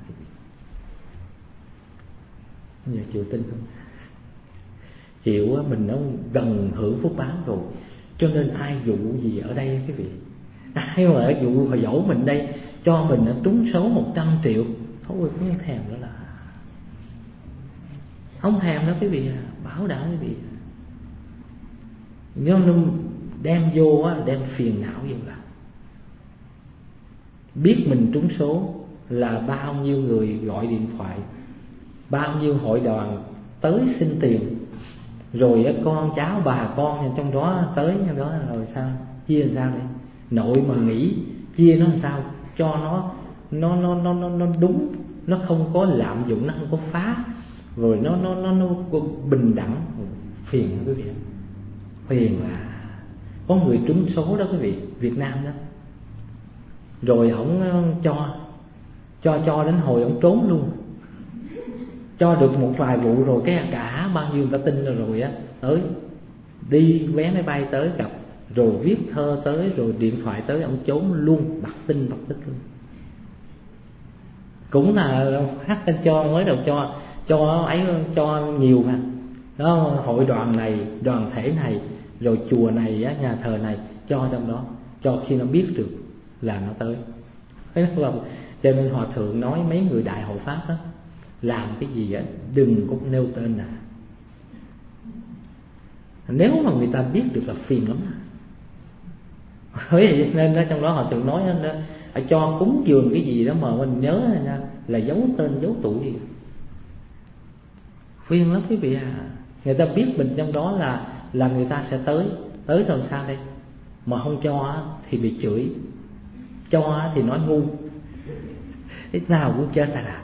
Giờ chịu tin không? Chịu á, mình nó gần hưởng phúc báo rồi, cho nên ai dụ gì ở đây quý vị, ai mà ở dụ hồi dỗ mình đây cho mình nó trúng số một trăm triệu thôi không thèm nữa, là không thèm đó quý vị à, bảo đảm quý vị. Nếu nó đem vô á, đem phiền não vô là biết mình trúng số là bao nhiêu người gọi điện thoại, bao nhiêu hội đoàn tới xin tiền, rồi con cháu bà con trong đó tới trong đó, rồi sao chia làm sao đây? Nội mà nghĩ chia nó làm sao cho nó nó nó nó nó nó đúng, nó không có lạm dụng, nó không có phá, rồi nó nó nó nó bình đẳng. Phiền đó quý vị, phiền là có người trúng số đó quý vị, Việt Nam đó, rồi ổng cho cho cho đến hồi ổng trốn luôn, cho được một vài vụ rồi cái cả bao nhiêu người ta tin rồi rồi á, tới đi vé máy bay tới gặp, rồi viết thơ tới, rồi điện thoại tới, ông trốn luôn, bật tin bật tích luôn. Cũng là hát tên cho mới đầu cho cho ấy cho nhiều mà đó, hội đoàn này, đoàn thể này, rồi chùa này á, nhà thờ này, cho trong đó, cho khi nó biết được là nó tới. Cho nên hòa thượng nói mấy người đại hộ pháp đó, làm cái gì á đừng có nêu tên nào, nếu mà người ta biết được là phiền lắm. Bởi vậy nên ở trong đó họ thường nói đó, cho cúng dường cái gì đó mà mình nhớ là, là giấu tên giấu tuổi gì, phiền lắm quý vị à. Người ta biết mình trong đó là là người ta sẽ tới, tới rồi sao đây? Mà không cho thì bị chửi, cho thì nói ngu, ít nào cũng chết à.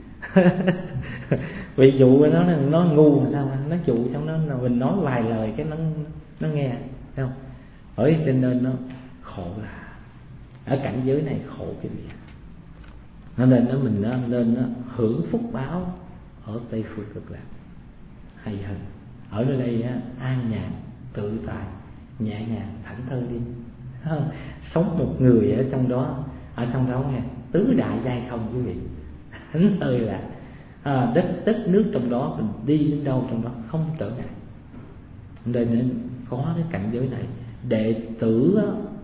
Ví dụ nó nó ngu mà sao nó dụ trong đó là mình nói vài lời cái nó nó nghe, thấy không? Bởi cho nên nó khổ, là ở cảnh giới này khổ cái gì. Nó nên nó mình nó nên nó hưởng phúc báo ở Tây Phương Cực Lạc hay hơn. Ở nơi đây á, an nhàn tự tại, nhẹ nhàng thảnh thơi đi, không? Sống một người ở trong đó, ở trong đó nghe tứ đại giai không quý vị, thảnh thơi là à, đất đất nước trong đó, mình đi đến đâu trong đó không trở ngại. Nên có cái cảnh giới này, đệ tử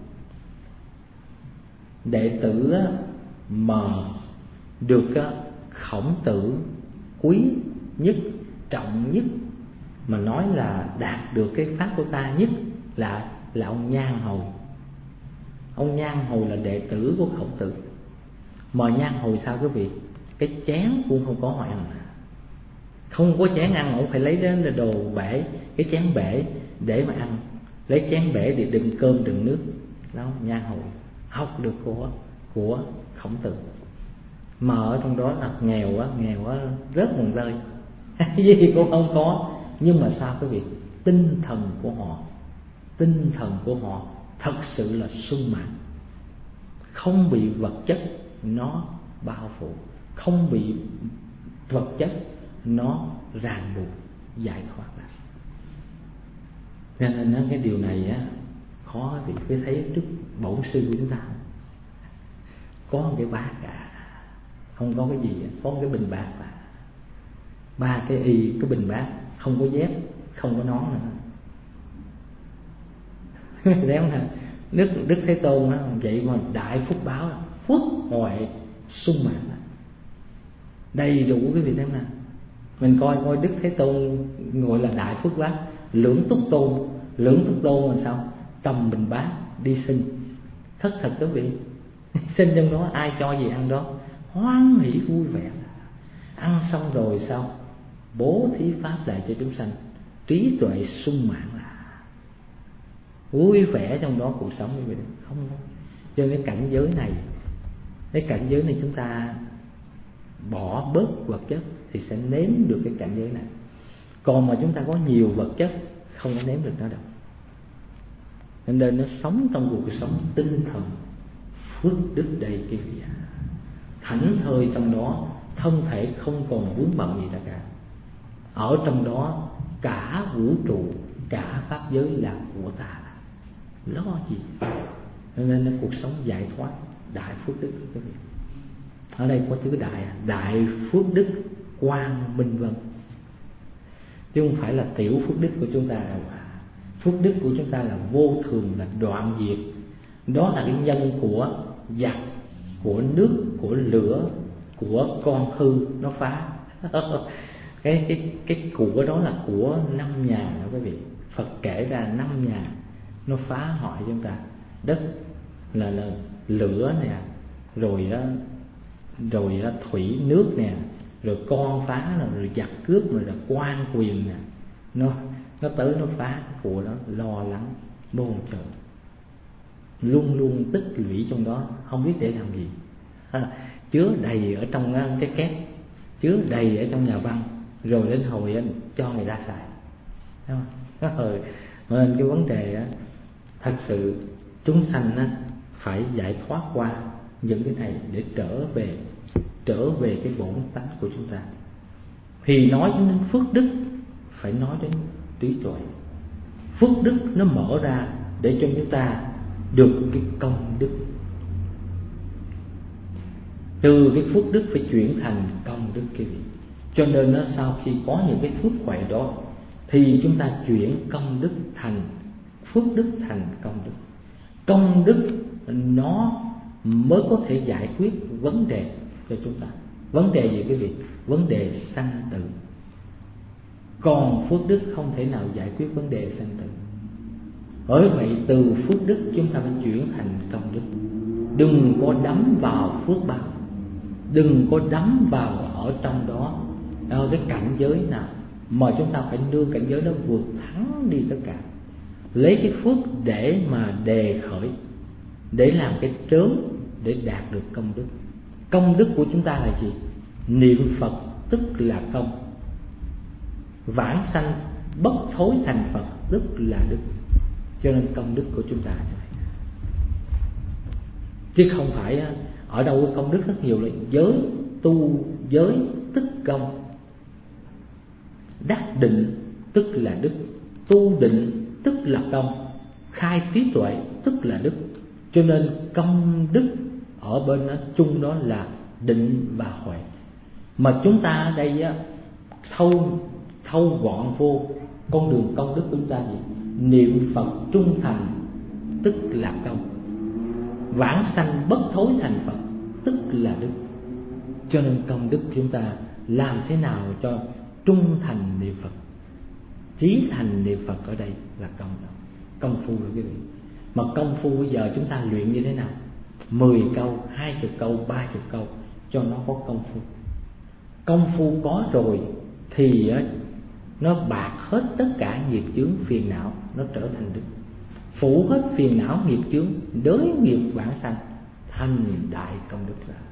đệ tử mà được Khổng Tử quý nhất, trọng nhất, mà nói là đạt được cái pháp của ta nhất là là ông Nhan Hồi. Ông Nhan Hồi là đệ tử của Khổng Tử. Mà Nhan Hồi sao quý vị? Cái chén cũng không có mà ăn, không có chén ăn, ông phải lấy đến đồ bể, cái chén bể để mà ăn, lấy chén bể để đựng cơm đựng nước. Đó, Nhan Hồi học được của của Khổng Tử. Mà ở trong đó là nghèo á, nghèo á, rớt một rơi, gì cũng không có. Nhưng mà sao quý vị? Tinh thần của họ, tinh thần của họ thật sự là sung mãn, không bị vật chất nó bao phủ, không bị vật chất nó ràng buộc, giải thoát ra. Nên nên cái điều này á khó quý vị. Phải thấy trước bổn sư của chúng ta có một cái bát cả, không có cái gì, có một cái bình bát là ba cái y cái bình bát, không có dép, không có nón nữa. Thấy không hả? Đức Đức Thế Tôn đó, vậy mà đại phúc báo, phước huệ sung mãn, đầy đủ cái vị thế nào. Mình coi coi Đức Thế Tôn gọi là đại phước bác. Lưỡng Túc Tôn, Lưỡng Túc Tôn là sao? Cầm bình bát đi xin, thất thật quý vị. Xin trong đó ai cho gì ăn đó, hoan hỷ vui vẻ. Ăn xong rồi sao? Bố thí pháp lại cho chúng sanh, trí tuệ sung mãn, là vui vẻ trong đó cuộc sống như vậy. Không, cho nên cái cảnh giới này, cái cảnh giới này chúng ta bỏ bớt vật chất thì sẽ nếm được cái cảnh giới này. Còn mà chúng ta có nhiều vật chất không có nếm được nó đâu. Nên nó sống trong cuộc sống tinh thần phước đức đầy cái vị, thảnh thơi trong đó, thân thể không còn vướng bận gì cả. Ở trong đó cả vũ trụ, cả pháp giới là của ta, lo gì. Nên nó cuộc sống giải thoát, đại phước đức quý vị. Ở đây có chữ đại, đại phước đức quang minh vân, chứ không phải là tiểu phước đức của chúng ta đâu. Phước đức của chúng ta là vô thường, là đoạn diệt. Đó là cái nhân của giặc, của nước, của lửa, của con hư nó phá. cái cái cái của đó là của năm nhà đó quý vị. Phật kể ra năm nhà nó phá hoại chúng ta. Đất là, là lửa nè, rồi đó, rồi đó, thủy nước nè, rồi con phá nè, rồi giặc cướp, rồi là quan quyền nè, nó nó tới nó phá cái của đó, lo lắng bồn chồn, luôn luôn tích lũy trong đó, không biết để làm gì. À, chứa đầy ở trong cái két, chứa đầy ở trong nhà băng, rồi đến hồi cho người ta xài, đúng không? Rồi nên cái vấn đề á, thật sự chúng sanh á, phải giải thoát qua những cái này để trở về trở về cái bổn tánh của chúng ta. Thì nói đến phước đức phải nói đến trí tuệ. Phước đức nó mở ra để cho chúng ta được cái công đức. Từ cái phước đức phải chuyển thành công đức kia. Cho nên nó sau khi có những cái phước huệ đó thì chúng ta chuyển công đức thành phước đức, thành công đức. Công đức nó mới có thể giải quyết vấn đề cho chúng ta. Vấn đề gì quý vị? Vấn đề sanh tử. Còn phước đức không thể nào giải quyết vấn đề sanh tử. Bởi vậy từ phước đức chúng ta phải chuyển thành công đức. Đừng có đắm vào phước báo, đừng có đắm vào ở trong đó ở cái cảnh giới nào, mà chúng ta phải đưa cảnh giới đó vượt thắng đi tất cả. Lấy cái phước để mà đề khởi, để làm cái trớn để đạt được công đức. Công đức của chúng ta là gì? Niệm Phật tức là công, vãng sanh bất thối thành Phật tức là đức. Cho nên công đức của chúng ta chứ không phải ở đâu có công đức rất nhiều là giới, tu giới tức công, đắc định tức là đức, tu định tức là công, khai trí tuệ tức là đức. Cho nên công đức ở bên đó, chung đó là định và huệ. Mà chúng ta ở đây á, thâu thâu gọn vô con đường công đức của chúng ta gì? Niệm Phật trung thành tức là công, vãng sanh bất thối thành Phật tức là đức. Cho nên công đức chúng ta làm thế nào cho trung thành niệm Phật, chí thành niệm Phật ở đây là công đó, công phu rồi quý vị. Mà công phu bây giờ chúng ta luyện như thế nào? Mười câu, hai chục câu, ba chục câu cho nó có công phu. Công phu có rồi thì nó bạc hết tất cả nghiệp chướng phiền não, nó trở thành đức. Phủ hết phiền não nghiệp chướng, đới nghiệp vãng sanh, thành đại công đức ra.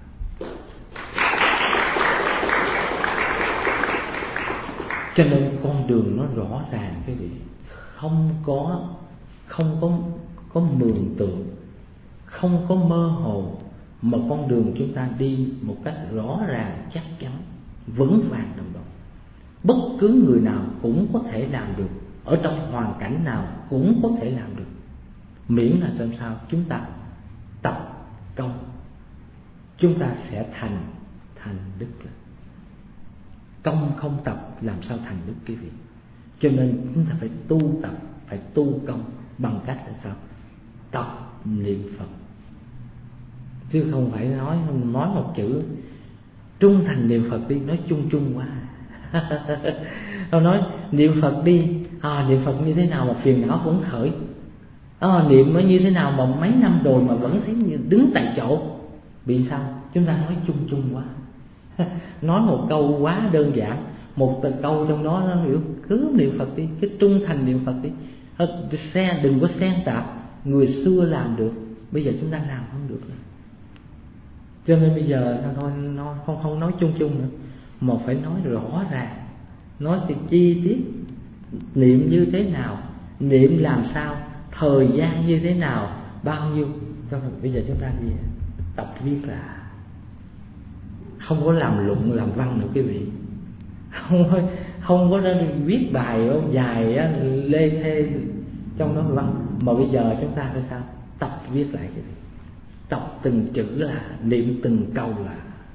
Cho nên con đường nó rõ ràng quý vị, không có không có có mường tượng, không có mơ hồ, mà con đường chúng ta đi một cách rõ ràng, chắc chắn, vững vàng trong đó. Bất cứ người nào cũng có thể làm được, ở trong hoàn cảnh nào cũng có thể làm được, miễn là làm sao chúng ta tập công, chúng ta sẽ thành thành đức. công không tập làm sao thành đức quý vị. Cho nên chúng ta phải tu tập, phải tu công bằng cách là sao? Tập niệm Phật. Chứ không phải nói nói một chữ trung thành niệm Phật đi, nói chung chung quá. Ông nói niệm Phật đi, à, niệm Phật như thế nào mà phiền não vẫn khởi, à, niệm nó như thế nào mà mấy năm rồi mà vẫn thấy đứng tại chỗ. Vì sao? Chúng ta nói chung chung quá. Nói một câu quá đơn giản, một câu trong đó nó hiểu cứ niệm Phật đi, cứ trung thành niệm Phật đi. Xe đừng có xen tạp, người xưa làm được, bây giờ chúng ta làm không được nữa. Cho nên bây giờ thôi nó không không nói chung chung nữa, mà phải nói rõ ràng, nói thì chi tiết, niệm như thế nào, niệm làm sao, thời gian như thế nào, bao nhiêu. Cho nên bây giờ chúng ta gì tập viết là không có làm luận làm văn nữa quý vị, không có không có viết bài dài lê thê trong đó văn, mà bây giờ chúng ta phải sao? Tập viết lại cái gì, tập từng chữ là, niệm từng câu là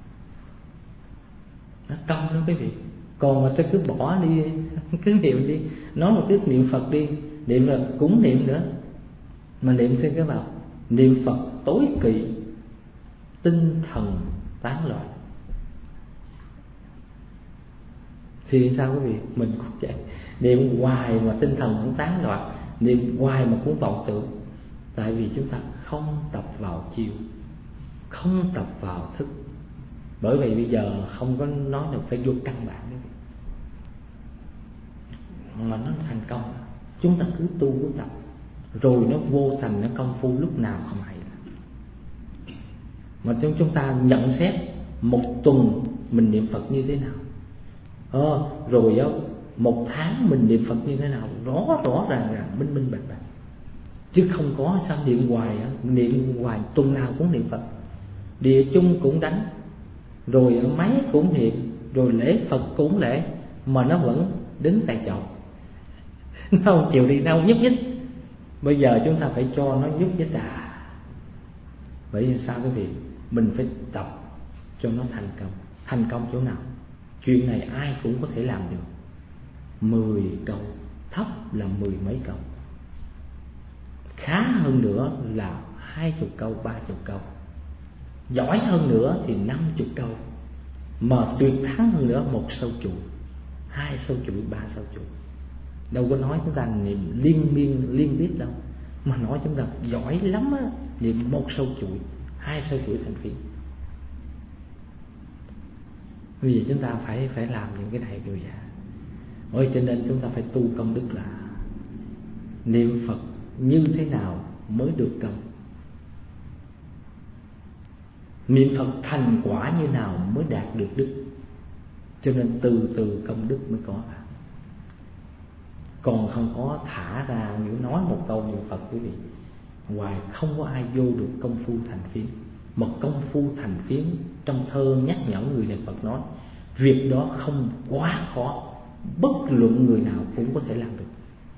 nó công đó quý vị. Còn mà ta cứ bỏ đi, cứ niệm đi, nói một chút niệm Phật đi, niệm là cũng niệm nữa, mà niệm xem cái nào, niệm Phật tối kỵ tinh thần tán loạn. Thì sao quý vị? Mình cũng vậy, niệm hoài mà tinh thần cũng tán loạn, niệm hoài mà cũng vọng tưởng. Tại vì chúng ta không tập vào chiêu, không tập vào thức. Bởi vậy bây giờ không có nói được phải vô căn bản đấy, mà nó thành công. Chúng ta cứ tu cứ tập, rồi nó vô thành, nó công phu lúc nào không hay. Mà chúng chúng ta nhận xét một tuần mình niệm Phật như thế nào, ờ, rồi đó, một tháng mình niệm Phật như thế nào, rõ rõ ràng ràng, minh minh bạch bạch. Chứ không có sao niệm hoài, niệm hoài tuần nào cũng niệm Phật, địa chung cũng đánh, rồi ở máy cũng niệm, rồi lễ Phật cũng lễ, mà nó vẫn đứng tại chỗ, nó không chịu đi, nó không nhúc nhích. Bây giờ chúng ta phải cho nó nhúc nhích à. Vậy thì sao quý vị? Mình phải tập cho nó thành công. Thành công chỗ nào? Chuyện này ai cũng có thể làm được. Mười câu, thấp là mười mấy câu, khá hơn nữa là hai chục câu, ba chục câu, giỏi hơn nữa thì năm chục câu, mà tuyệt thắng hơn nữa một sâu chuỗi, hai sâu chuỗi, ba sâu chuỗi. Đâu có nói chúng ta niệm liên miên liên tiếp đâu, mà nói chúng ta giỏi lắm á, niệm một sâu chuỗi, hai sâu chuỗi thành phiên. Bây giờ chúng ta phải phải làm những cái này rồi vậy. Ôi, cho nên chúng ta phải tu công đức là niệm Phật như thế nào mới được công, niệm Phật thành quả như nào mới đạt được đức. Cho nên từ từ công đức mới có cả. Còn không có thả ra nếu nói một câu niệm Phật quý vị, ngoài không có ai vô được công phu thành phiến. Một công phu thành phiến trong thơ nhắc nhở người niệm Phật nói việc đó không quá khó, bất luận người nào cũng có thể làm được.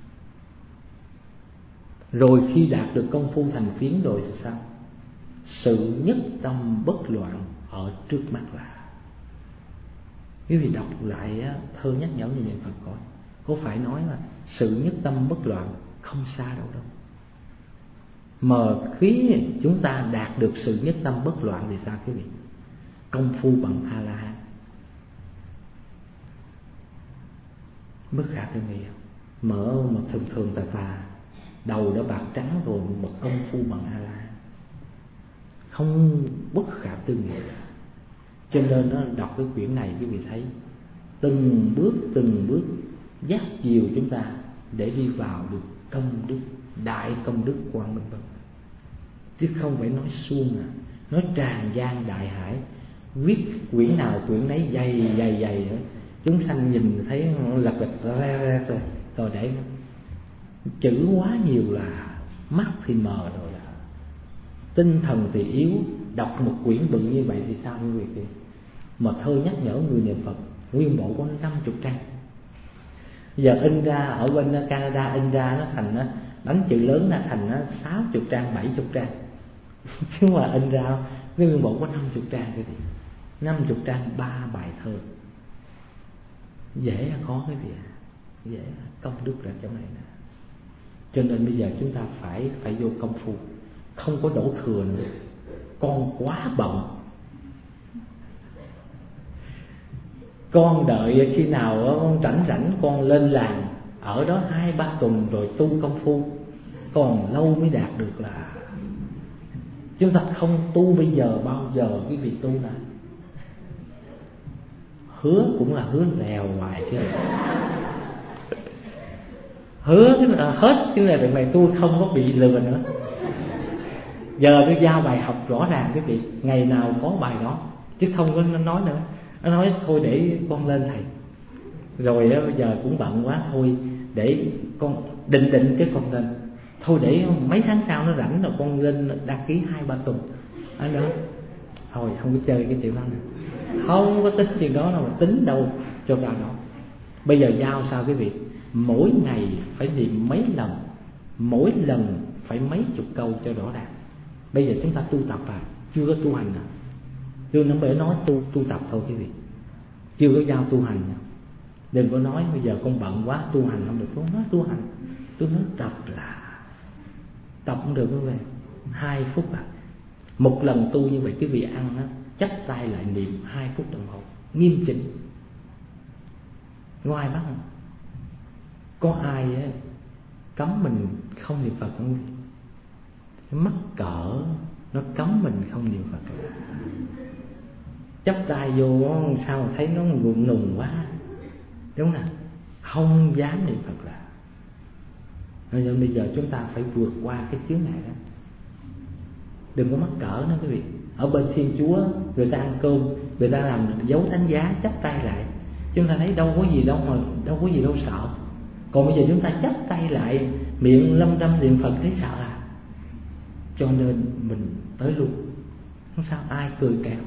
Rồi khi đạt được công phu thành phiến rồi thì sao? Sự nhất tâm bất loạn ở trước mắt là. Quý vị đọc lại thơ nhắc nhở người niệm Phật coi, có phải nói là sự nhất tâm bất loạn không xa đâu đâu. Mà khi chúng ta đạt được sự nhất tâm bất loạn thì sao quý vị? Công phu bằng A-la-hán, bất khả tư nghị. Mở mà thường thường tà tà, đầu đã bạc trắng rồi mà công phu bằng A-la-hán, không bất khả tư nghị. Cho nên nó đọc cái quyển này quý vị thấy từng bước từng bước dắt dìu chúng ta để đi vào được công đức, đại công đức Quang Minh Phật. Chứ không phải nói suông à, nói tràn gian đại hải, viết quyển nào quyển nấy dày dày dày đó. Chúng sanh nhìn thấy lật lật rồi, rồi để chữ quá nhiều là mắt thì mờ rồi, là tinh thần thì yếu. Đọc một quyển bự như vậy thì sao như vậy? Mà thơ nhắc nhở người niệm Phật nguyên bộ có năm chục trang. Giờ in ra ở bên Canada, in ra nó thành nó đánh chữ lớn nó thành nó sáu chục trang, bảy chục trang. Chứ mà in ra cái nguyên bộ có năm chục trang cái gì? Năm chục trang ba bài thơ. Dễ hay khó cái việc? Dễ, công đức là chỗ này nè. Cho nên bây giờ chúng ta phải phải vô công phu, không có đổ thừa nữa. Con quá bận, con đợi khi nào con rảnh rảnh con lên làng ở đó hai ba tuần rồi tu công phu, còn lâu mới đạt được. Là chúng ta không tu bây giờ bao giờ cái việc tu này. Hứa cũng là hứa lèo hoài chứ. Hứa hết cái này việc này tôi không có bị lừa nữa. Giờ tôi giao bài học rõ ràng cái việc ngày nào có bài đó, chứ không có nói nữa. Nó nói thôi để con lên thầy, rồi đó bây giờ cũng bận quá, thôi để con định định chứ con lên. Thôi để mấy tháng sau nó rảnh rồi con lên đăng ký hai ba tuần. Anh đó thôi không có chơi cái chuyện đó nữa, không có tính chuyện đó đâu, mà tính đâu cho ra đó. Bây giờ giao sao cái việc mỗi ngày phải niệm mấy lần, mỗi lần phải mấy chục câu cho rõ ràng. Bây giờ chúng ta tu tập à, chưa có tu hành à. Tôi nó mới nói tu tu tập thôi cái việc, chưa có giao tu hành. Đừng có nói bây giờ con bận quá tu hành không được. Tôi nói tu hành, tôi nói tập là tập cũng được quý vị. Hai phút à, một lần tu như vậy cái vị ăn á, chắp tay lại niệm hai phút đồng hồ nghiêm chỉnh. Ngoài bắt có ai á, cấm mình không niệm Phật không? Cái mắc cỡ nó cấm mình không niệm Phật. Chắp tay vô sao mà thấy nó ngượng ngùng quá, đúng không? Không dám niệm Phật là. Nên bây giờ chúng ta phải vượt qua cái chướng ngại đó. Đừng có mắc cỡ nữa quý vị. Ở bên Thiên Chúa người ta ăn cơm, người ta làm dấu thánh giá chắp tay lại, chúng ta thấy đâu có gì đâu mà đâu có gì đâu sợ. Còn bây giờ chúng ta chắp tay lại miệng lâm đâm niệm Phật thấy sợ à. Cho nên mình tới luôn, không sao, ai cười kẹo.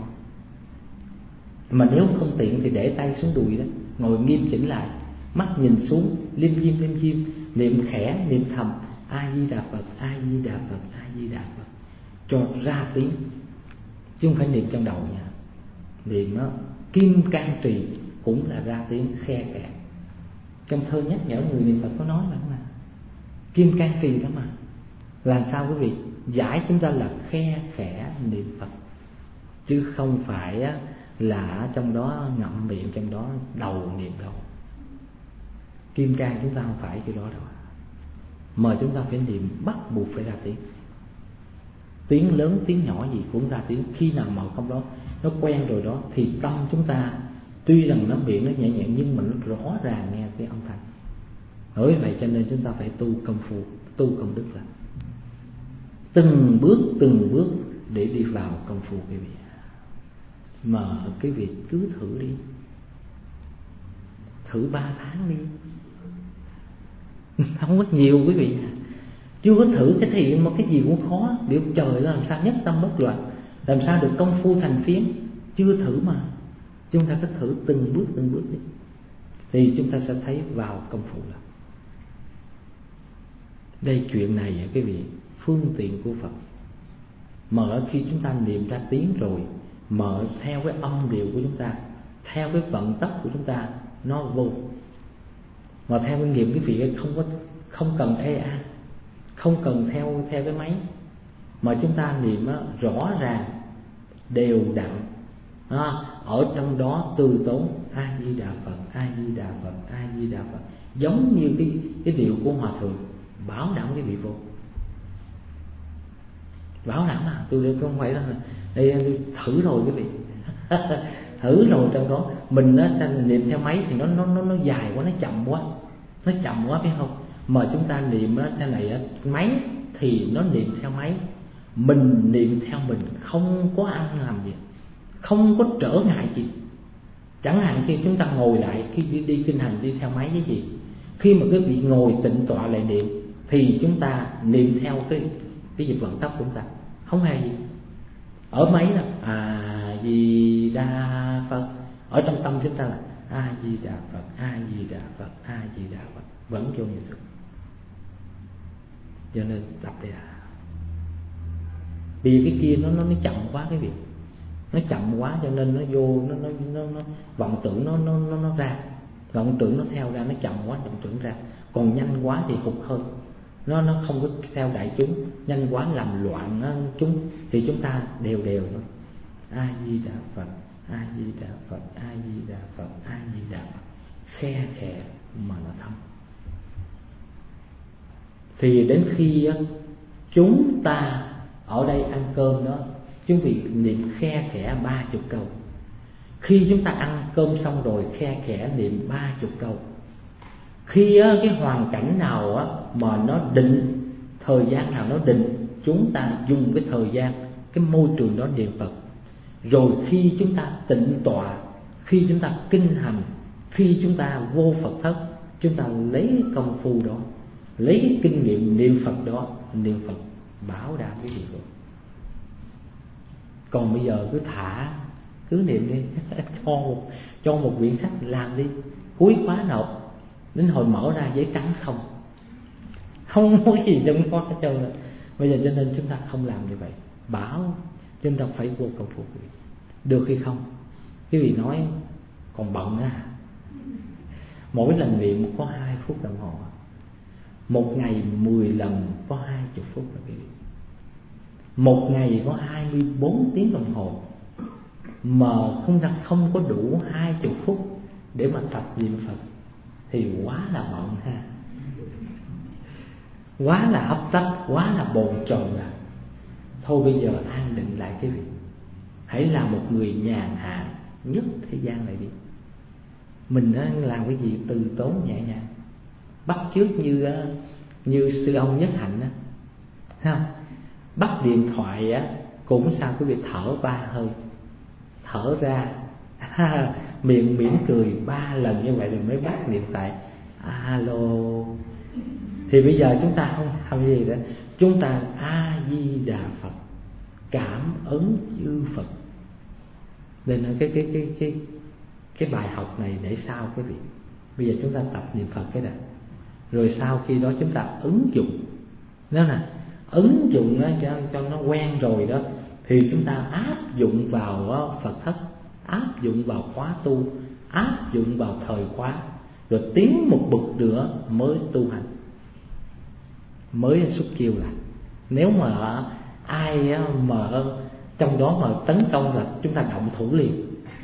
Mà nếu không tiện thì để tay xuống đùi đó, ngồi nghiêm chỉnh lại, mắt nhìn xuống, liêm diêm liêm diêm, niệm khẽ, niệm thầm A Di Đà Phật, A Di Đà Phật, A Di Đà Phật, cho ra tiếng, chứ không phải niệm trong đầu nha. Niệm nó kim can trì cũng là ra tiếng khe khẽ. Trong thơ nhắc nhở người niệm Phật có nói là mà kim can trì đó mà. Làm sao quý vị? Giải chúng ta là khe khẽ niệm Phật, chứ không phải là trong đó ngậm miệng, trong đó đầu niệm đâu. Kim can chúng ta không phải cái đó đâu. Mà chúng ta phải niệm bắt buộc phải ra tiếng. Tiếng lớn tiếng nhỏ gì cũng ra tiếng. Khi nào mà không đó nó quen rồi đó thì tâm chúng ta tuy rằng nó miệng nó nhẹ nhàng nhưng mà nó rõ ràng nghe cái âm thanh. Bởi vậy cho nên chúng ta phải tu công phu, tu công đức là từng bước từng bước để đi vào công phu quý vị. Mà cái việc cứ thử đi, thử ba tháng đi, không có nhiều quý vị. Chưa có thử cái thì mà cái gì cũng khó. Biểu trời làm sao nhất tâm bất loạn, làm sao được công phu thành phiến. Chưa thử mà. Chúng ta cứ thử từng bước từng bước đi, thì chúng ta sẽ thấy vào công phu là đây chuyện này cái vị phương tiện của Phật. Mở khi chúng ta niệm ra tiếng rồi, mở theo cái âm điệu của chúng ta, theo cái vận tốc của chúng ta, nó vô. Mà theo kinh nghiệm quý vị không có không cần e a, không cần theo theo cái máy, mà chúng ta niệm đó, rõ ràng đều đặn à, ở trong đó từ tốn A Di Đà Phật, A Di Đà Phật, A Di Đà Phật, giống như cái cái điệu của Hòa Thượng. Bảo đảm cái vị vô, bảo đảm là tôi không phải là đây tôi thử rồi cái vị thử rồi. Trong đó mình nó niệm theo máy thì nó nó nó nó dài quá, nó chậm quá, nó chậm quá phải không? Mà chúng ta niệm á, thế này á, máy thì nó niệm theo máy, mình niệm theo mình, không có ăn làm gì, không có trở ngại gì. Chẳng hạn khi chúng ta ngồi lại khi đi, đi kinh hành đi theo máy cái gì, khi mà cái vị ngồi tịnh tọa lại niệm thì chúng ta niệm theo cái cái nhịp vận tốc của chúng ta, không hề gì. Ở máy là A Di Đà Phật, ở trong tâm chúng ta là A Di Đà Phật, A Di Đà Phật, A Di Đà Phật, vẫn vô như thường. Cho nên tập đi à. Vì cái kia nó nó nó chậm quá cái việc, nó chậm quá cho nên nó vô nó nó nó, nó vọng tưởng nó nó nó nó ra. Vọng tưởng nó theo ra, nó chậm quá vọng tưởng ra, còn nhanh quá thì hụt hơi. Nó nó không có theo đại chúng, nhanh quá làm loạn nó, chúng thì chúng ta đều đều thôi. A Di Đà Phật, A Di Đà Phật, A Di Đà Phật, A Di Đà Phật, khe khẽ mà nó thấm. Thì đến khi á, chúng ta ở đây ăn cơm đó, chúng vị niệm khe khẽ ba chục câu. Khi chúng ta ăn cơm xong rồi, khe khẽ niệm ba chục câu. Khi á, cái hoàn cảnh nào á, mà nó định, thời gian nào nó định, chúng ta dùng cái thời gian, cái môi trường đó niệm Phật. Rồi khi chúng ta tịnh tọa, khi chúng ta kinh hành, khi chúng ta vô Phật thất, chúng ta lấy công phu đó, lấy cái kinh nghiệm niệm Phật đó, niệm Phật bảo đảm cái gì rồi. Còn bây giờ cứ thả, cứ niệm đi cho một cho một quyển sách làm đi, cuối khóa nộp, đến hồi mở ra giấy trắng không, không có gì trong đó hết trơn rồi. Bây giờ cho nên chúng ta không làm như vậy, bảo chúng ta phải vô công phu. Được hay không? Cái vị nói còn bận á, mỗi lần niệm có hai phút đồng hồ, một ngày mười lần có hai chục phút là cái vị. Một ngày có hai mươi bốn tiếng đồng hồ, mà không ta không có đủ hai chục phút để mà tập niệm Phật thì quá là bận ha, quá là hấp tấp, quá là bồn chồn rồi. Thôi bây giờ an định lại cái vị, hãy là một người nhàn hạ nhất thế gian này đi. Mình đã làm cái gì từ tốn nhẹ nhàng, bắt chước như như sư ông Nhất Hạnh á, thấy không? Bắt điện thoại á cũng sao quý vị thở ba hơi, thở ra miệng mỉm cười ba lần như vậy rồi mới bắt điện thoại alo. Thì bây giờ chúng ta không làm gì nữa, chúng ta A Di Đà Phật, cảm ơn chư Phật. Nên cái cái cái cái cái bài học này để sao quý vị? Bây giờ chúng ta tập niệm Phật cái đã, rồi sau khi đó chúng ta ứng dụng nó nè, ứng dụng nó cho, cho nó quen rồi đó, thì chúng ta áp dụng vào Phật thất, áp dụng vào khóa tu, áp dụng vào thời khóa, rồi tiến một bậc nữa mới tu hành, mới xuất chiêu lại. Nếu mà ai mà trong đó mà tấn công là chúng ta động thủ liền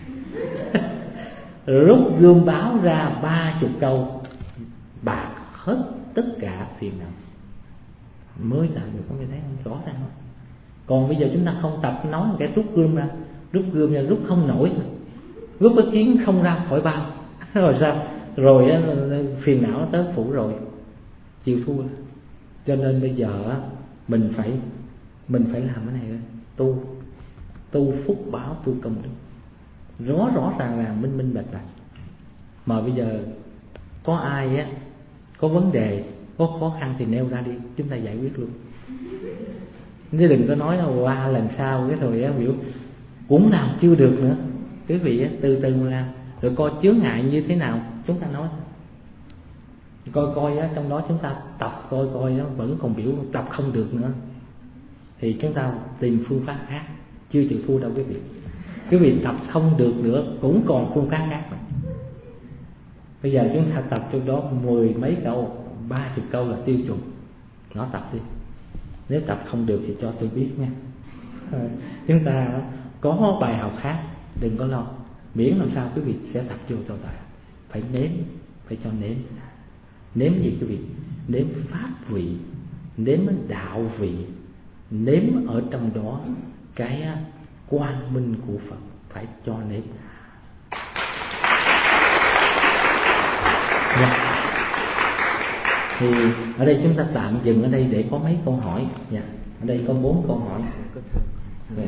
rút gươm báo ra ba chục câu, bạc hết tất cả phiền não mới làm được. Có nghe thấy không? Rõ ràng không? Còn bây giờ chúng ta không tập nói một cái rút gươm ra, rút gươm ra rút không nổi, rút cái kiếm không ra khỏi bao rồi sao? Rồi phiền não nó tới phủ rồi, chịu thua. Cho nên bây giờ mình phải mình phải làm cái này thôi, tu tu phúc báo, tu công đức, rõ rõ ràng ràng minh minh bạch bạch. Mà bây giờ có ai á có vấn đề, có khó khăn thì nêu ra đi, chúng ta giải quyết luôn. Chứ đừng có nói là qua lần sau cái rồi á biểu cũng làm chưa được nữa. Quý vị á từ từ mà làm, rồi coi chướng ngại như thế nào chúng ta nói, coi coi á trong đó chúng ta tập coi coi nó vẫn còn biểu tập không được nữa thì chúng ta tìm phương pháp khác, chưa chịu thua đâu quý vị. Quý vị tập không được nữa cũng còn phương pháp khác mà. Bây giờ chúng ta tập trong đó mười mấy câu, ba chục câu là tiêu chuẩn, nó tập đi. Nếu tập không được thì cho tôi biết nha. Chúng ta có bài học khác, đừng có lo, miễn làm sao quý vị sẽ tập vô cho ta. Phải nếm, phải cho nếm. Nếm gì quý vị? Nếm pháp vị, nếm đạo vị, nếm ở trong đó cái quang minh của Phật, phải cho nếm. Dạ. Thì ở đây chúng ta tạm dừng ở đây để có mấy câu hỏi. Dạ. Ở đây có bốn câu hỏi. Dạ.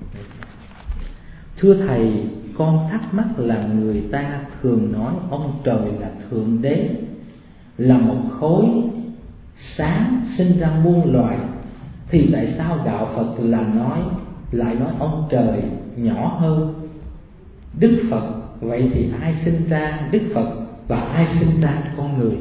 Thưa thầy, con thắc mắc là người ta thường nói ông trời là thượng đế, là một khối sáng sinh ra muôn loài, thì tại sao đạo Phật là nói lại nói ông trời nhỏ hơn Đức Phật? Vậy thì ai sinh ra Đức Phật và ai sinh ra con người?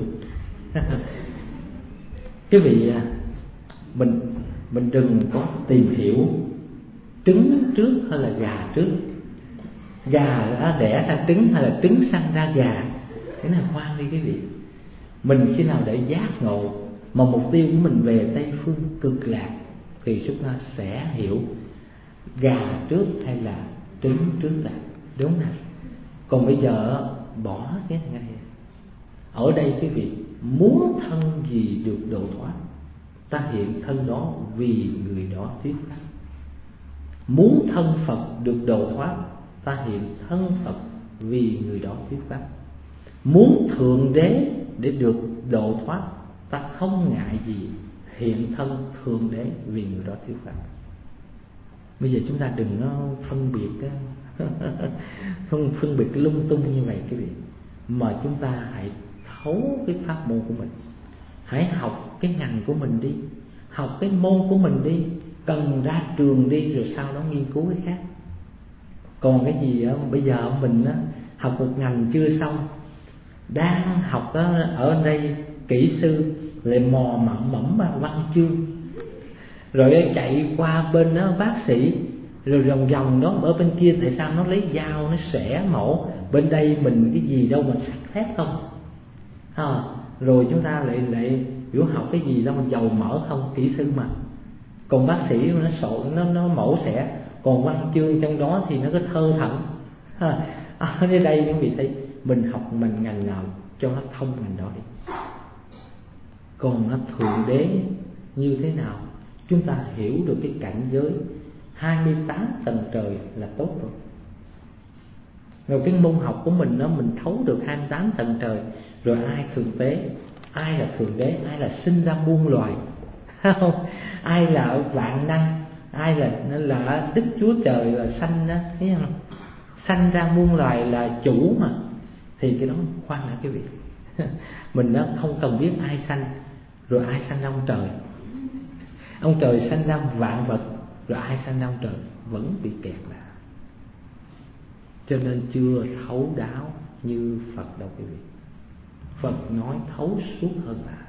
Quý vị, mình mình đừng có tìm hiểu trứng trước hay là gà trước, gà đã đẻ ra trứng hay là trứng sanh ra gà. Thế này khoan đi quý vị. Mình khi nào để giác ngộ mà mục tiêu của mình về Tây Phương Cực Lạc thì chúng ta sẽ hiểu gà trước hay là trứng trước lạc, đúng không nào? Còn bây giờ bỏ cái ngay ở đây quý vị, muốn thân gì được độ thoát, ta hiện thân đó vì người đó thuyết pháp. Muốn thân Phật được độ thoát, ta hiện thân Phật vì người đó thuyết pháp. Muốn Thượng Đế để được độ thoát, ta không ngại gì hiện thân Thượng Đế vì người đó thuyết pháp. Bây giờ chúng ta đừng nó phân biệt không phân biệt lung tung như vậy quý vị, mà chúng ta hãy thấu cái pháp môn của mình, hãy học cái ngành của mình đi, học cái môn của mình đi, cần ra trường đi rồi sau đó nghiên cứu cái khác. Còn cái gì đó, bây giờ mình đó, học một ngành chưa xong, đang học đó, ở đây kỹ sư lại mò mẫm mẫm văn chương, rồi chạy qua bên đó bác sĩ, rồi vòng vòng đó ở bên kia tại sao nó lấy dao nó xẻ mổ, bên đây mình cái gì đâu mà sắt thép không à, rồi chúng ta lại lại hiểu học cái gì đâu mà dầu mỡ không, kỹ sư mà. Còn bác sĩ nó sổ nó nó mổ xẻ, còn văn chương trong đó thì nó có thơ thẩn à, ở đây quý vị thấy mình học mình ngành nào cho nó thông ngành đó đi. Còn nó Thượng Đế như thế nào, chúng ta hiểu được cái cảnh giới hai mươi tám tầng trời là tốt rồi. Rồi cái môn học của mình đó, mình thấu được hai mươi tám tầng trời, rồi ai Thượng Đế, ai là Thượng Đế, ai là sinh ra muôn loài, không? Ai là vạn năng, ai là là Đức Chúa Trời là sanh đó, thấy không? Sanh ra muôn loài là chủ mà. Thì cái đó khoan đã quý vị. Mình đó không cần biết ai sanh, rồi ai sanh ra ông trời. Ông trời sanh ra vạn vật, rồi ai sanh ra ông trời, vẫn bị kẹt lại. Cho nên chưa thấu đáo như Phật đâu quý vị. Phật nói thấu suốt hơn là.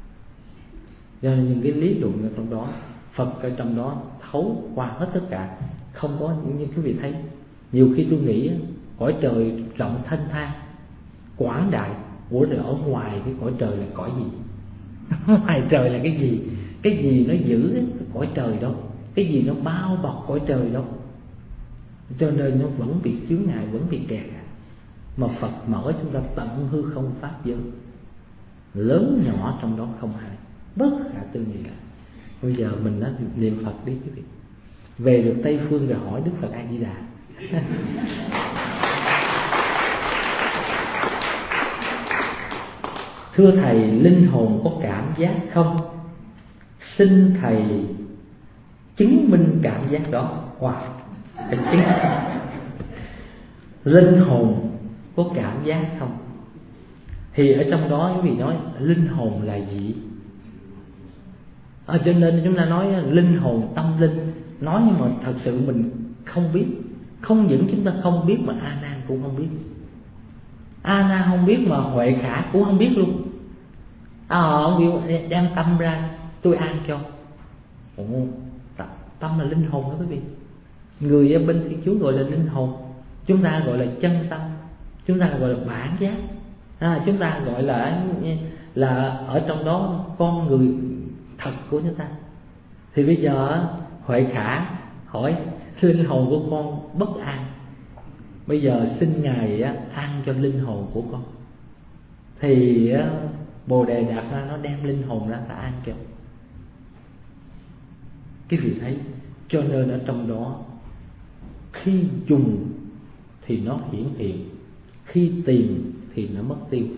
Cho nên những cái lý luận ở trong đó, Phật ở trong đó thấu qua hết tất cả. Không có những như quý vị thấy. Nhiều khi tôi nghĩ cõi trời rộng thanh thang, quảng đại. Ủa rồi ở ngoài cái cõi trời là cõi gì? Ngoài trời là cái gì? Cái gì nó giữ cái cõi trời đó? Cái gì nó bao bọc cõi trời đó? Cho nên nó vẫn bị chướng ngại, vẫn bị kẹt. Mà Phật mở chúng ta tận hư không pháp giới, lớn nhỏ trong đó không hai, bất khả tư nghị cả. Bây giờ mình đã niệm Phật đi quý vị. Về được Tây Phương rồi hỏi Đức Phật A Di Đà. Thưa thầy, linh hồn có cảm giác không? Xin thầy chứng minh cảm giác đó. Wow, phải chứng. Linh hồn có cảm giác không? Thì ở trong đó quý vị nói linh hồn là gì? À, cho nên chúng ta nói linh hồn, tâm linh, nói nhưng mà thật sự mình không biết. Không những chúng ta không biết mà A Nan cũng không biết. A Nan không biết mà Huệ Khả cũng không biết luôn. À, ông biểu đem tâm ra tôi an cho. Ồ, tâm là linh hồn đó quý vị. Người ở bên Thiên Chúa gọi là linh hồn, chúng ta gọi là chân tâm, chúng ta gọi là bản giác, à, chúng ta gọi là là ở trong đó con người thật của chúng ta. Thì bây giờ Huệ Khả hỏi linh hồn của con bất an, bây giờ xin Ngài an cho linh hồn của con. Thì Bồ Đề Đạt ra nó đem linh hồn ra ta an cho. Cái vị thấy, cho nên ở trong đó khi dùng thì nó hiển hiện, khi tìm thì nó mất tiêu.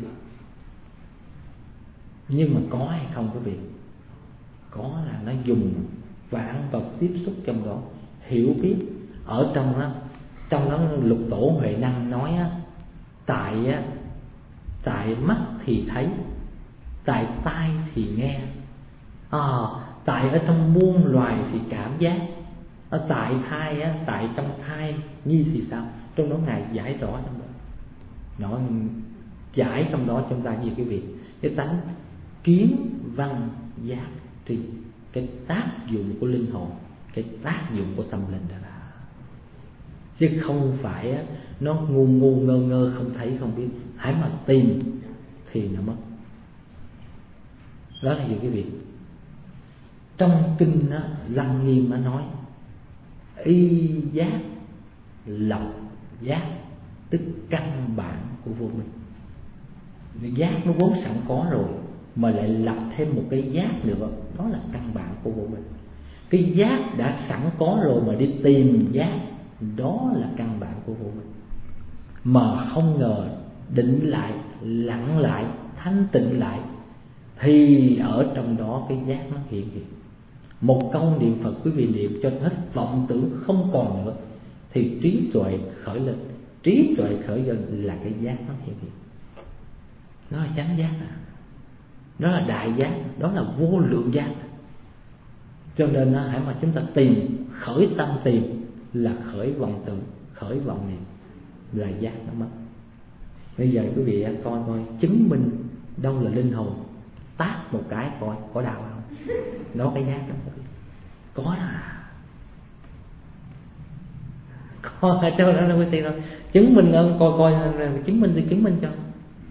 Nhưng mà có hay không quý vị? Có, là nó dùng vạn vật tiếp xúc trong đó, hiểu biết. Ở trong đó, trong đó Lục Tổ Huệ Năng nói á, tại á, tại mắt thì thấy, tại tai thì nghe, à, tại ở trong muôn loài thì cảm giác, ở tại thai á, tại trong thai nhi thì sao? Trong đó Ngài giải rõ trong đó, nói giải trong đó chúng ta gì quý vị? Cái tánh kiến văn giác tri, cái tác dụng của linh hồn, cái tác dụng của tâm linh đó là. chứ không phải nó ngu ngu ngơ ngơ không thấy không biết. Hãy mà tìm thì nó mất. Đó là những cái việc trong kinh đó, Lăng Nghiêm đã nói y giác lộc giác, tức căn bản của vô minh. Giác nó vốn sẵn có rồi mà lại lập thêm một cái giác nữa, đó là căn bản của vô minh. Cái giác đã sẵn có rồi mà đi tìm giác, đó là căn bản của vô minh. Mà không ngờ định lại, lặng lại, thanh tịnh lại, thì ở trong đó cái giác nó hiện hiện. Một câu niệm Phật quý vị niệm cho hết vọng tưởng không còn nữa, thì trí tuệ khởi lên. Trí tuệ khởi lên là cái giác nó hiện hiện. Đó là chánh giác à. Đó là đại giác, đó là vô lượng giác. Cho nên hãy mà chúng ta tìm, khởi tâm tìm là khởi vọng tưởng, khởi vọng niệm, là giác nó mất. Bây giờ quý vị coi coi chứng minh đâu là linh hồn. Tát một cái coi có đau không? Đó cái giác đó. Có à. Có ở chỗ đó đâu có tiền đâu. Chứng minh coi coi chứng minh thì chứng minh cho.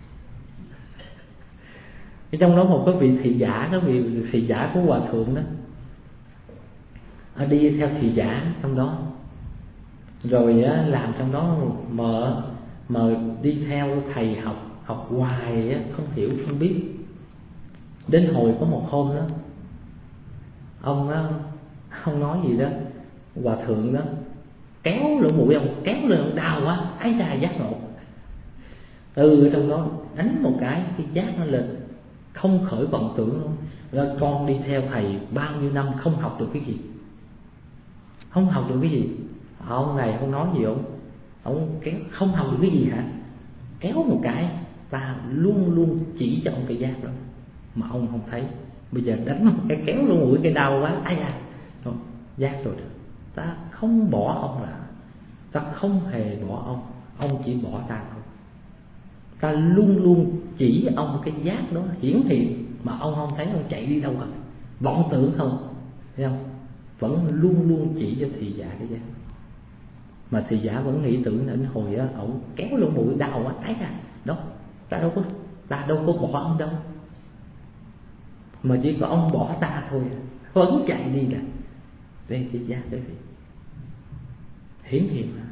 Ở trong đó một cái vị thị giả, cái vị thị giả của hòa thượng đó, ở đi theo thị giả trong đó, rồi á, làm trong đó mở mà đi theo thầy học học hoài á, không hiểu không biết. Đến hồi có một hôm đó, ông á, ông nói gì đó, hòa thượng đó kéo lỗ mũi ông, kéo lên ông đau quá, ấy ra giác ngộ. Ừ, trong đó đánh một cái cái giác nó lên, không khởi vọng tưởng luôn. Rồi con đi theo thầy bao nhiêu năm không học được cái gì, không học được cái gì. Ông này không nói gì, ông ông kéo không học được cái gì hả? Kéo một cái, ta luôn luôn chỉ cho ông cái giác đó mà ông không thấy. Bây giờ đánh một cái kéo lỗ mũi cái đau quá, ai da, rồi, giác rồi. Ta không bỏ ông là, ta không hề bỏ ông, ông chỉ bỏ ta thôi. Ta luôn luôn chỉ ông cái giác đó hiển hiện mà ông không thấy, ông chạy đi đâu rồi? Vọng tưởng không, thấy không? Vẫn luôn luôn chỉ cho thị giả cái giác. Mà thị giả vẫn nghĩ tưởng đến hồi á, ông kéo lỗ mũi đau quá, ấy à, đó, ta đâu có, ta đâu có bỏ ông đâu, mà chỉ có ông bỏ ta thôi, vẫn chạy đi là đây cái giác đấy hiển hiện là.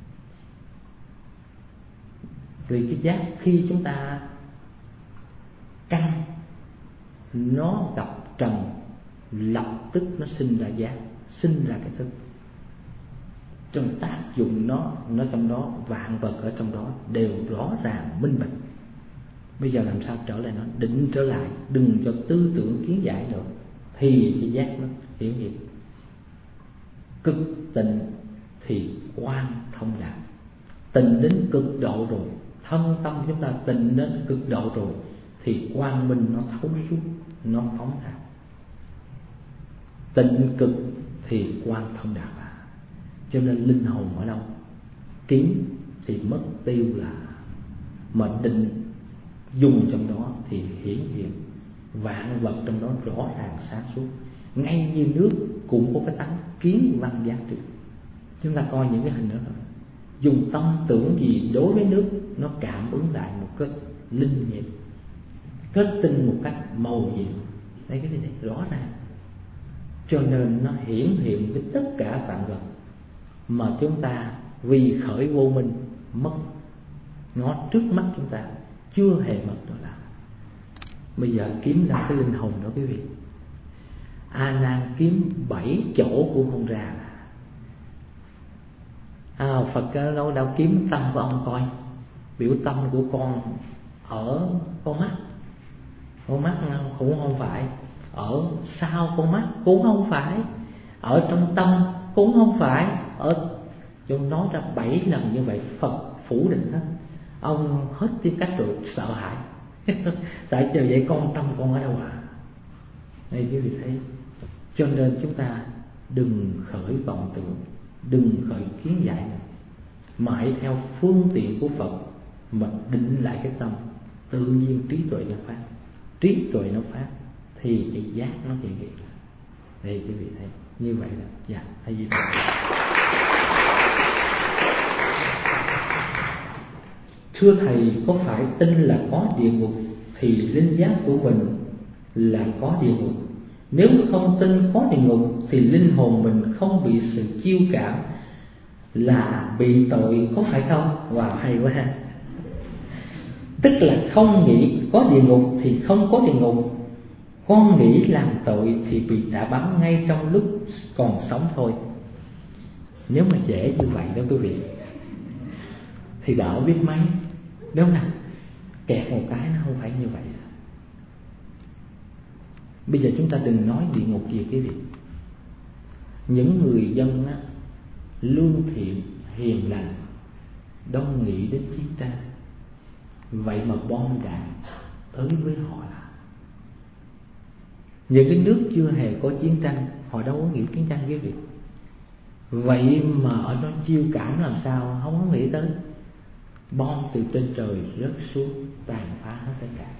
Vì cái giác khi chúng ta căn nó gặp trần, lập tức nó sinh ra giác, sinh ra cái thức. Trong tác dụng nó, nó trong đó vạn vật ở trong đó đều rõ ràng minh bạch. Bây giờ làm sao trở lại nó, định trở lại, đừng cho tư tưởng kiến giải nữa, thì cái giác nó hiển hiện. Cực tịnh thì quan thông đạt. Tịnh đến cực độ rồi, thân tâm chúng ta tịnh đến cực độ rồi, thì quang minh nó thấu suốt, nó phóng ra. Tịnh cực thì quang thông đạt à. Cho nên linh hồn ở đâu? Kiến thì mất tiêu là, mà định dùng trong đó thì hiển hiện. Vạn vật trong đó rõ ràng sáng suốt. Ngay như nước cũng có cái tánh kiến văn giác trị. Chúng ta coi những cái hình đó rồi, dùng tâm tưởng gì đối với nước, nó cảm ứng lại một cái linh nghiệm, kết tinh một cách màu nhiệm. Đây cái này rõ ràng. Cho nên nó hiển hiện với tất cả vạn vật, mà chúng ta vì khởi vô minh mất, ngó trước mắt chúng ta chưa hề mất đó là. Bây giờ kiếm ra cái linh hồn đó quý vị, A Nan kiếm bảy chỗ cũng không ra. À, Phật đâu đâu kiếm tâm của ông coi, biểu tâm của con ở con mắt, con mắt cũng không phải, ở sau con mắt cũng không phải, ở trong tâm cũng không phải. Ở chúng nói ra bảy lần như vậy, Phật phủ định hết. Ông hết tìm cách rồi, sợ hãi. Tại chờ vậy con tâm con ở đâu à? Đây quý vị thấy. Cho nên chúng ta đừng khởi vọng tưởng, đừng khởi kiến giải nữa, mà hãy theo phương tiện của Phật mà định lại cái tâm, tự nhiên trí tuệ nó phát. Trí tuệ nó phát thì cái giác nó hiện hiện. Đây quý vị thấy. Như vậy là dạ hay gì vậy? thưa thầy, có phải tin là có địa ngục thì linh giác của mình là có địa ngục? Nếu không tin có địa ngục thì linh hồn mình không bị sự chiêu cảm là bị tội, có phải không? Wow, hay quá ha. Tức là không nghĩ có địa ngục thì không có địa ngục. Con nghĩ làm tội thì bị trả bắn ngay trong lúc còn sống thôi. Nếu mà dễ như vậy đó quý vị thì đỡ biết mấy. Đúng không nào? Kẹt một cái nó không phải như vậy. Bây giờ chúng ta đừng nói địa ngục gì quý vị. Những người dân á, lương thiện, hiền lành đâu nghĩ đến chiến tranh. Vậy mà bom đạn tới với họ là những cái nước chưa hề có chiến tranh, họ đâu có nghĩ chiến tranh quý vị. Vậy mà ở đó chiêu cảm làm sao không có nghĩ tới. Bom từ trên trời rớt xuống tàn phá hết tất cả.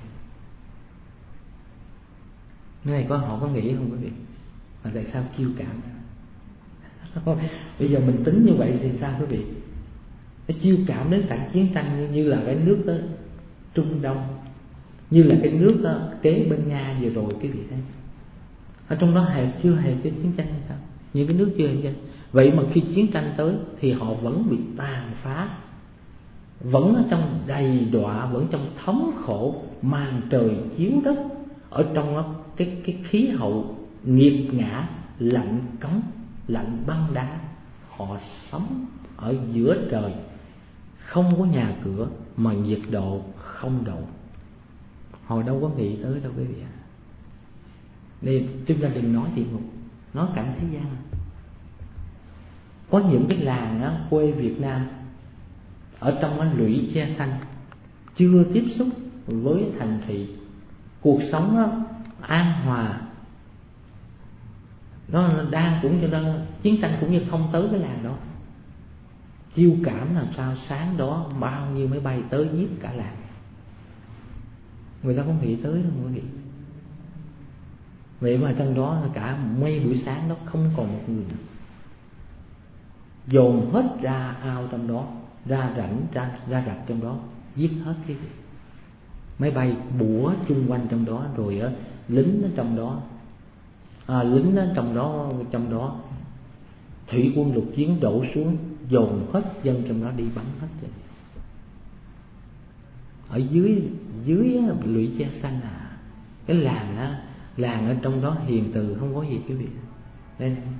Cái này có họ có nghĩ không quý vị? Mà tại sao chiêu cảm? Bây giờ mình tính như vậy thì sao quý vị? Nó chiêu cảm đến cảnh chiến tranh như, như là cái nước đó, Trung Đông, như là cái nước đó, kế bên Nga vừa rồi quý vị thấy. Ở trong đó hề chưa hề có chiến tranh hay sao? Những cái nước chưa hề chiến tranh. Vậy mà khi chiến tranh tới thì họ vẫn bị tàn phá, vẫn ở trong đầy đọa, vẫn trong thống khổ, màn trời chiếu đất, ở trong cái cái khí hậu nghiệt ngã, lạnh cống, lạnh băng đá. Họ sống ở giữa trời, không có nhà cửa mà nhiệt độ không độ. Họ đâu có nghĩ tới đâu quý vị ạ. Nên chúng ta đừng nói địa ngục, nói cảnh thế gian. Có những cái làng á, quê Việt Nam ở trong cái lũy che xanh, chưa tiếp xúc với thành thị, cuộc sống á, an hòa. Nó đang cũng như đang chiến tranh cũng như không tới cái làng đó. Chiêu cảm làm sao sáng đó bao nhiêu máy bay tới giết cả làng. Người ta không nghĩ tới đâu quý vị. Vậy mà trong đó cả mấy buổi sáng đó không còn một người nào. Dồn hết ra ao trong đó, ra rãnh, ra, ra rạch trong đó, giết hết cái gì. Máy bay bủa chung quanh trong đó, rồi á, lính ở trong đó, à, lính ở trong đó, trong đó thủy quân lục chiến đổ xuống, dồn hết dân trong đó đi bắn hết rồi. Ở dưới dưới lũy che xanh à, cái làng á, làng ở trong đó hiền từ không có gì quý vị. Đây này.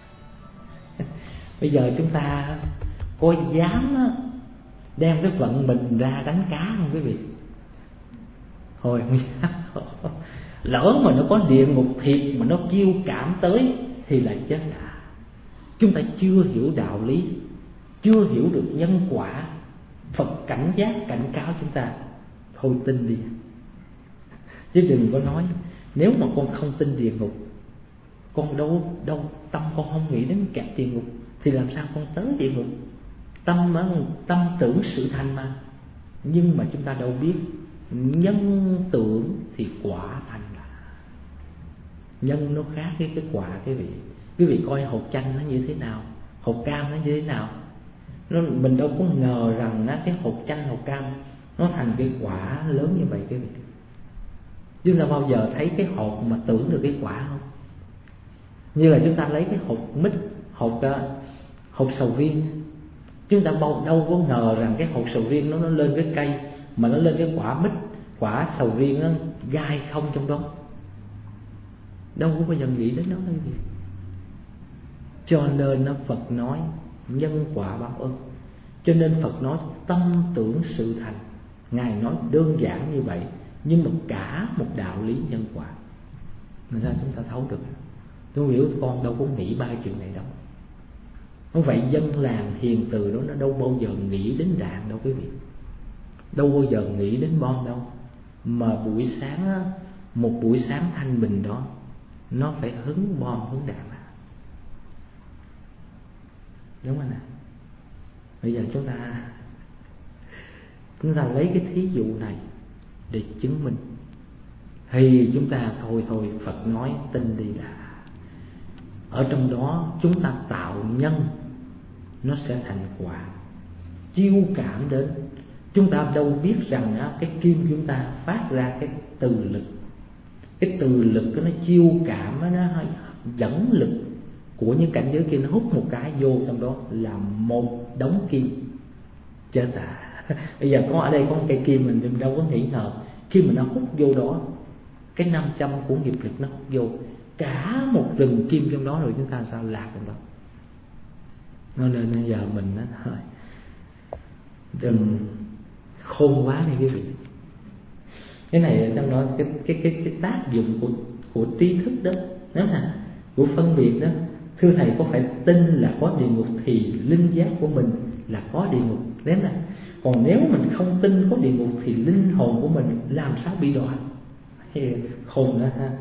Bây giờ chúng ta có dám á, đem cái vận mình ra đánh cá không quý vị? Hồi không dám. Lỡ mà nó có địa ngục thiệt mà nó kiêu cảm tới thì là chết à. Chúng ta chưa hiểu đạo lý, chưa hiểu được nhân quả. Phật cảnh giác cảnh cáo chúng ta, thôi tin đi. Chứ đừng có nói nếu mà con không tin địa ngục, con đâu đâu tâm con không nghĩ đến kẹt địa ngục, thì làm sao con tới địa ngục? Tâm tâm tưởng sự thành mà. Nhưng mà chúng ta đâu biết nhân tưởng thì quả thành là. Nhân nó khác với cái quả quý vị. Quý vị coi hột chanh nó như thế nào, hột cam nó như thế nào. Nó, mình đâu có ngờ rằng á, cái hột chanh, hột cam nó thành cái quả lớn như vậy quý vị. Chúng ta bao giờ thấy cái hột mà tưởng được cái quả không? Như là chúng ta lấy cái hột mít, hột hột sầu riêng, chúng ta đâu có ngờ rằng cái hột sầu riêng nó nó lên cái cây mà nó lên cái quả mít, quả sầu riêng nó gai không trong đó. Đâu có bao giờ nghĩ đến nó cái gì. Cho nên nó Phật nói nhân quả báo ơn. Cho nên Phật nói tâm tưởng sự thành. Ngài nói đơn giản như vậy, nhưng mà cả một đạo lý nhân quả. Người ta chúng ta thấu được. Tôi hiểu con đâu có nghĩ ba chuyện này đâu. Không vậy dân làng hiền từ đó nó đâu bao giờ nghĩ đến đạn đâu quý vị. Đâu bao giờ nghĩ đến bom đâu. Mà buổi sáng á, một buổi sáng thanh bình đó, nó phải hứng bom hứng đạn à. Đúng không nào? Bây giờ chúng ta Chúng ta lấy cái thí dụ này để chứng minh. Thì chúng ta thôi thôi Phật nói tin đi đã. Ở trong đó chúng ta tạo nhân, nó sẽ thành quả. Chiêu cảm đến Chúng ta đâu biết rằng á, cái kim chúng ta phát ra cái từ lực. Cái từ lực nó chiêu cảm, nó dẫn lực của những cảnh giới kia, nó hút một cái vô trong đó là một đống kim. Chết à. Bây giờ có ở đây có một cây kim, mình đâu có nghĩ ngờ khi mình nó hút vô đó, cái năm trăm của nghiệp lực nó hút vô cả một rừng kim trong đó, rồi chúng ta sao lạc trong đó. Nên bây giờ mình nó thôi, đừng khôn quá đi quý vị. Cái này trong đó cái cái cái cái tác dụng của của trí thức đó, nếu là của phân biệt đó. Thưa thầy, có phải tin là có địa ngục thì linh giác của mình là có địa ngục, nếu là còn nếu mình không tin có địa ngục thì linh hồn của mình làm sao bị đọa? Khôn đó ha.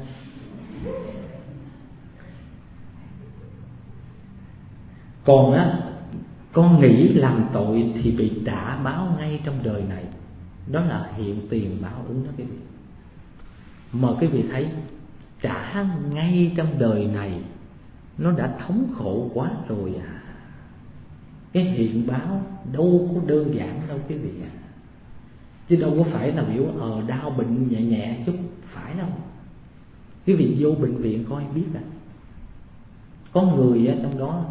Còn á, con nghĩ làm tội thì bị trả báo ngay trong đời này. Đó là hiện tiền báo ứng đó quý vị. Mà quý vị thấy trả ngay trong đời này, nó đã thống khổ quá rồi à. Cái hiện báo đâu có đơn giản đâu quý vị à. Chứ đâu có phải là biểu ờ đau bệnh nhẹ nhẹ chút, phải đâu. Quý vị vô bệnh viện coi biết à. Có người ở trong đó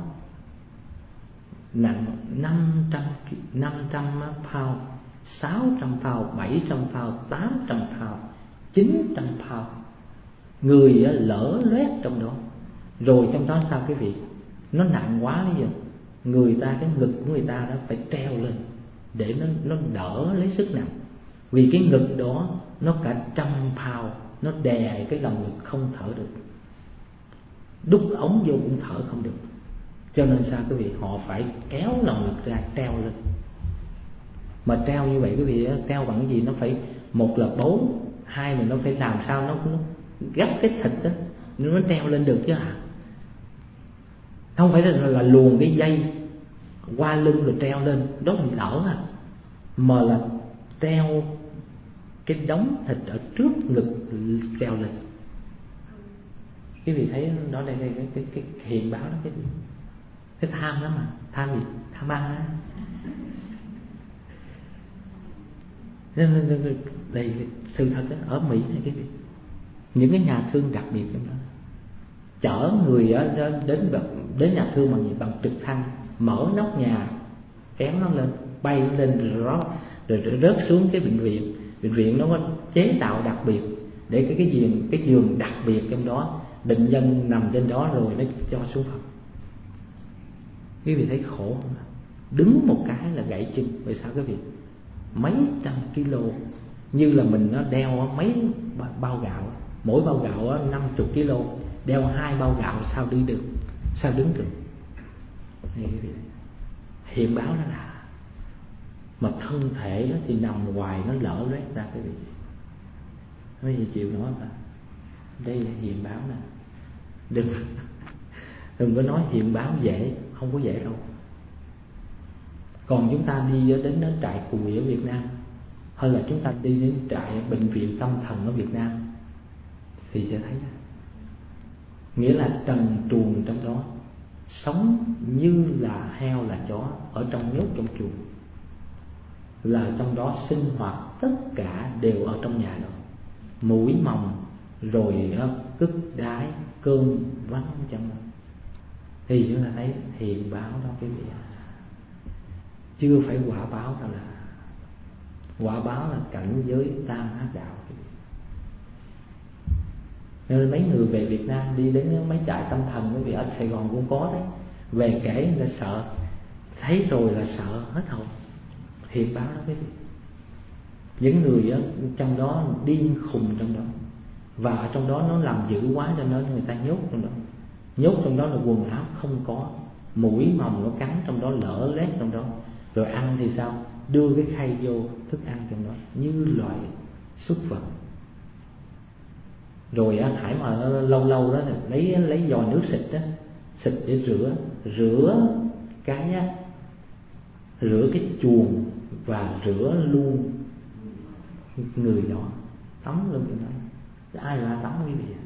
nặng năm trăm pound, sáu trăm pound, bảy trăm pound, tám trăm pound, chín trăm pound. Người lỡ loét trong đó. Rồi trong đó sao quý vị? Nó nặng quá bây giờ, người ta, cái ngực của người ta đó phải treo lên để nó nó đỡ lấy sức nặng. Vì cái ngực đó nó cả trăm pound, nó đè cái lồng ngực không thở được, đút ống vô cũng thở không được. Cho nên sao quý vị? Họ phải kéo lồng ngực ra treo lên. Mà treo như vậy quý vị, treo bằng cái gì? Nó phải, một là bấu, hai là nó phải làm sao nó, nó gấp cái thịt đó, nó treo lên được chứ hả? Không phải là, là luồn cái dây qua lưng rồi treo lên, đó mình đỡ à. Mà là treo cái đống thịt ở trước ngực treo lên. Quý vị thấy đó đây, đây cái, cái, cái hiện báo đó, cái cái tham đó mà. Tham gì? Tham ăn á. Nên đây sự thật đó, ở Mỹ này quý vị, những cái nhà thương đặc biệt trong đó chở người đến đến nhà thương bằng gì? Bằng trực thăng, mở nóc nhà, kéo nó lên, bay nó lên rồi, đó, rồi rớt xuống cái bệnh viện. Bệnh viện nó có chế tạo đặc biệt để cái cái giường cái giường đặc biệt trong đó, bệnh nhân nằm trên đó rồi nó cho xuống phòng. Quý vị thấy khổ không? Đứng một cái là gãy chân. Vì sao quý vị? Mấy trăm kilo, như là mình nó đeo mấy bao gạo, mỗi bao gạo năm mươi kilo, đeo hai bao gạo sao đi được, sao đứng được? Hiện báo đó là, mà thân thể thì nằm hoài nó lỡ loét ra cái gì. Mấy gì chịu nói mà. Đây là hiện báo nè. Đừng đừng có nói hiện báo dễ, không có dễ đâu. Còn chúng ta đi đến đến trại Cùi ở Việt Nam, hay là chúng ta đi đến trại bệnh viện tâm thần ở Việt Nam, thì sẽ thấy nghĩa là trần truồng trong đó, sống như là heo là chó, ở trong nhốt trong chuồng, là trong đó sinh hoạt tất cả đều ở trong nhà đó, mũi mồng rồi cứt đái cơm vắng trong đó. Thì chúng ta thấy hiện báo đó quý vị, chưa phải quả báo đâu. Là quả báo là cảnh giới tam ác đạo. Nên mấy người về Việt Nam đi đến mấy trại tâm thần, quý vị, ở Sài Gòn cũng có đấy, về kể là sợ, thấy rồi là sợ hết hồn. Hiện báo đó quý vị. Những người ở trong đó điên khùng trong đó, và ở trong đó nó làm dữ quá cho nên người ta nhốt trong đó. Nhốt trong đó là quần áo không có, mũi mồng nó cắn trong đó, lở lét trong đó. Rồi ăn thì sao? Đưa cái khay vô thức ăn trong đó như loài súc vật. Rồi á, Hải mà lâu lâu đó lấy lấy vòi nước xịt đó, xịt để rửa rửa cái á, rửa cái chuồng và rửa luôn người đó, tắm luôn cái đó. Ai là tắm quý vị?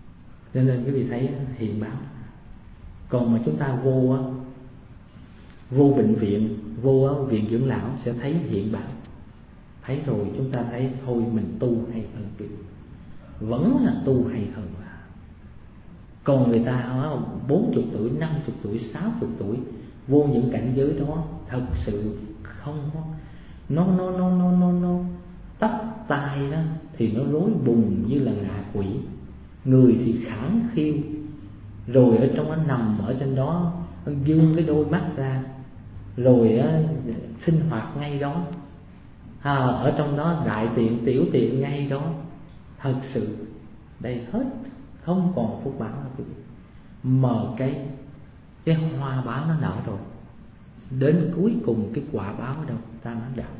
Cho nên quý vị thấy hiện báo. Còn mà chúng ta vô á, vô bệnh viện, vô viện dưỡng lão sẽ thấy hiện báo. Thấy rồi chúng ta thấy thôi mình tu hay hơn kìa, vẫn là tu hay hơn là. Còn người ta bốn mươi tuổi, năm mươi tuổi, sáu mươi tuổi vô những cảnh giới đó thật sự không có, nó nó nó nó nó nó tắt tai đó thì nó rối bùng như là ngạ quỷ, người thì khẳng khiu, rồi ở trong nó nằm ở trên đó dương cái đôi mắt ra, rồi á, sinh hoạt ngay đó, à, ở trong đó đại tiện tiểu tiện ngay đó. Thật sự đây hết không còn phúc báo nữa, mà cái cái hoa báo nó nở rồi, đến cuối cùng cái quả báo ở đâu ta nói đạo.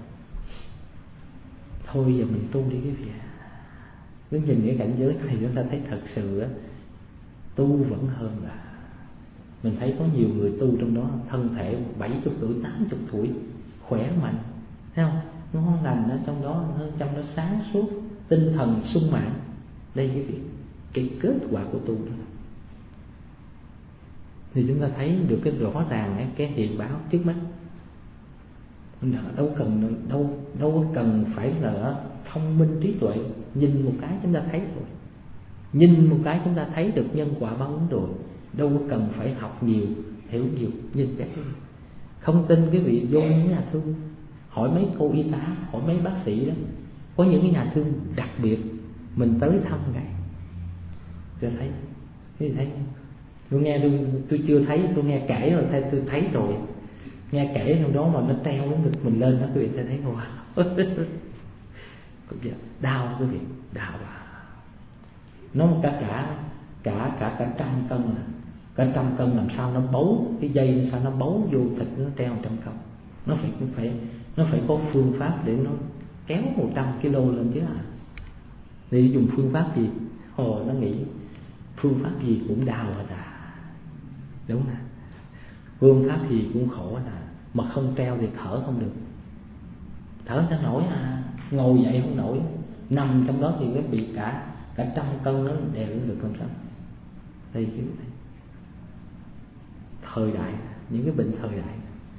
Thôi giờ mình tu đi cái vị, cứ nhìn cái cảnh giới này chúng ta thấy thật sự á, tu vẫn hơn là. Mình thấy có nhiều người tu trong đó thân thể bảy mươi tuổi, tám mươi tuổi khỏe mạnh, thấy không? Ngon lành ở trong đó, trong đó sáng suốt, tinh thần sung mãn. Đây cái việc, cái kết quả của tu đó. Thì chúng ta thấy được cái rõ ràng cái hiện báo trước mắt. Đâu cần đâu đâu cần phải là thông minh trí tuệ, nhìn một cái chúng ta thấy rồi, nhìn một cái chúng ta thấy được nhân quả báo ứng rồi, đâu cần phải học nhiều, hiểu nhiều, nhìn cái không tin cái vị vô những nhà thương, hỏi mấy cô y tá, hỏi mấy bác sĩ đó, có những cái nhà thương đặc biệt mình tới thăm ngài, tôi thấy, tôi thấy, tôi nghe tôi, tôi chưa thấy, tôi nghe kể rồi thay tôi thấy rồi, nghe kể trong đó mà nó treo cái ngực mình lên đó, quý vị thấy thấy không? Đau quý vị, đau à! Nó cả cả cả cả cả trăm cân, cả trăm cân làm sao nó bấu cái dây, làm sao nó bấu vô thịt, nó treo trăm cân, nó phải phải nó phải có phương pháp để nó kéo một trăm ki lô lên chứ à. Thì dùng phương pháp gì? Hồi nó nghĩ phương pháp gì cũng đau à đã, đúng nè, phương pháp gì cũng khổ à, mà không treo thì thở không được, thở chẳng nổi à, ngồi dậy không nổi, nằm trong đó thì nó bị cả cả trăm cân nó đè lên được làm sao. Đây cái này thời đại, những cái bệnh thời đại.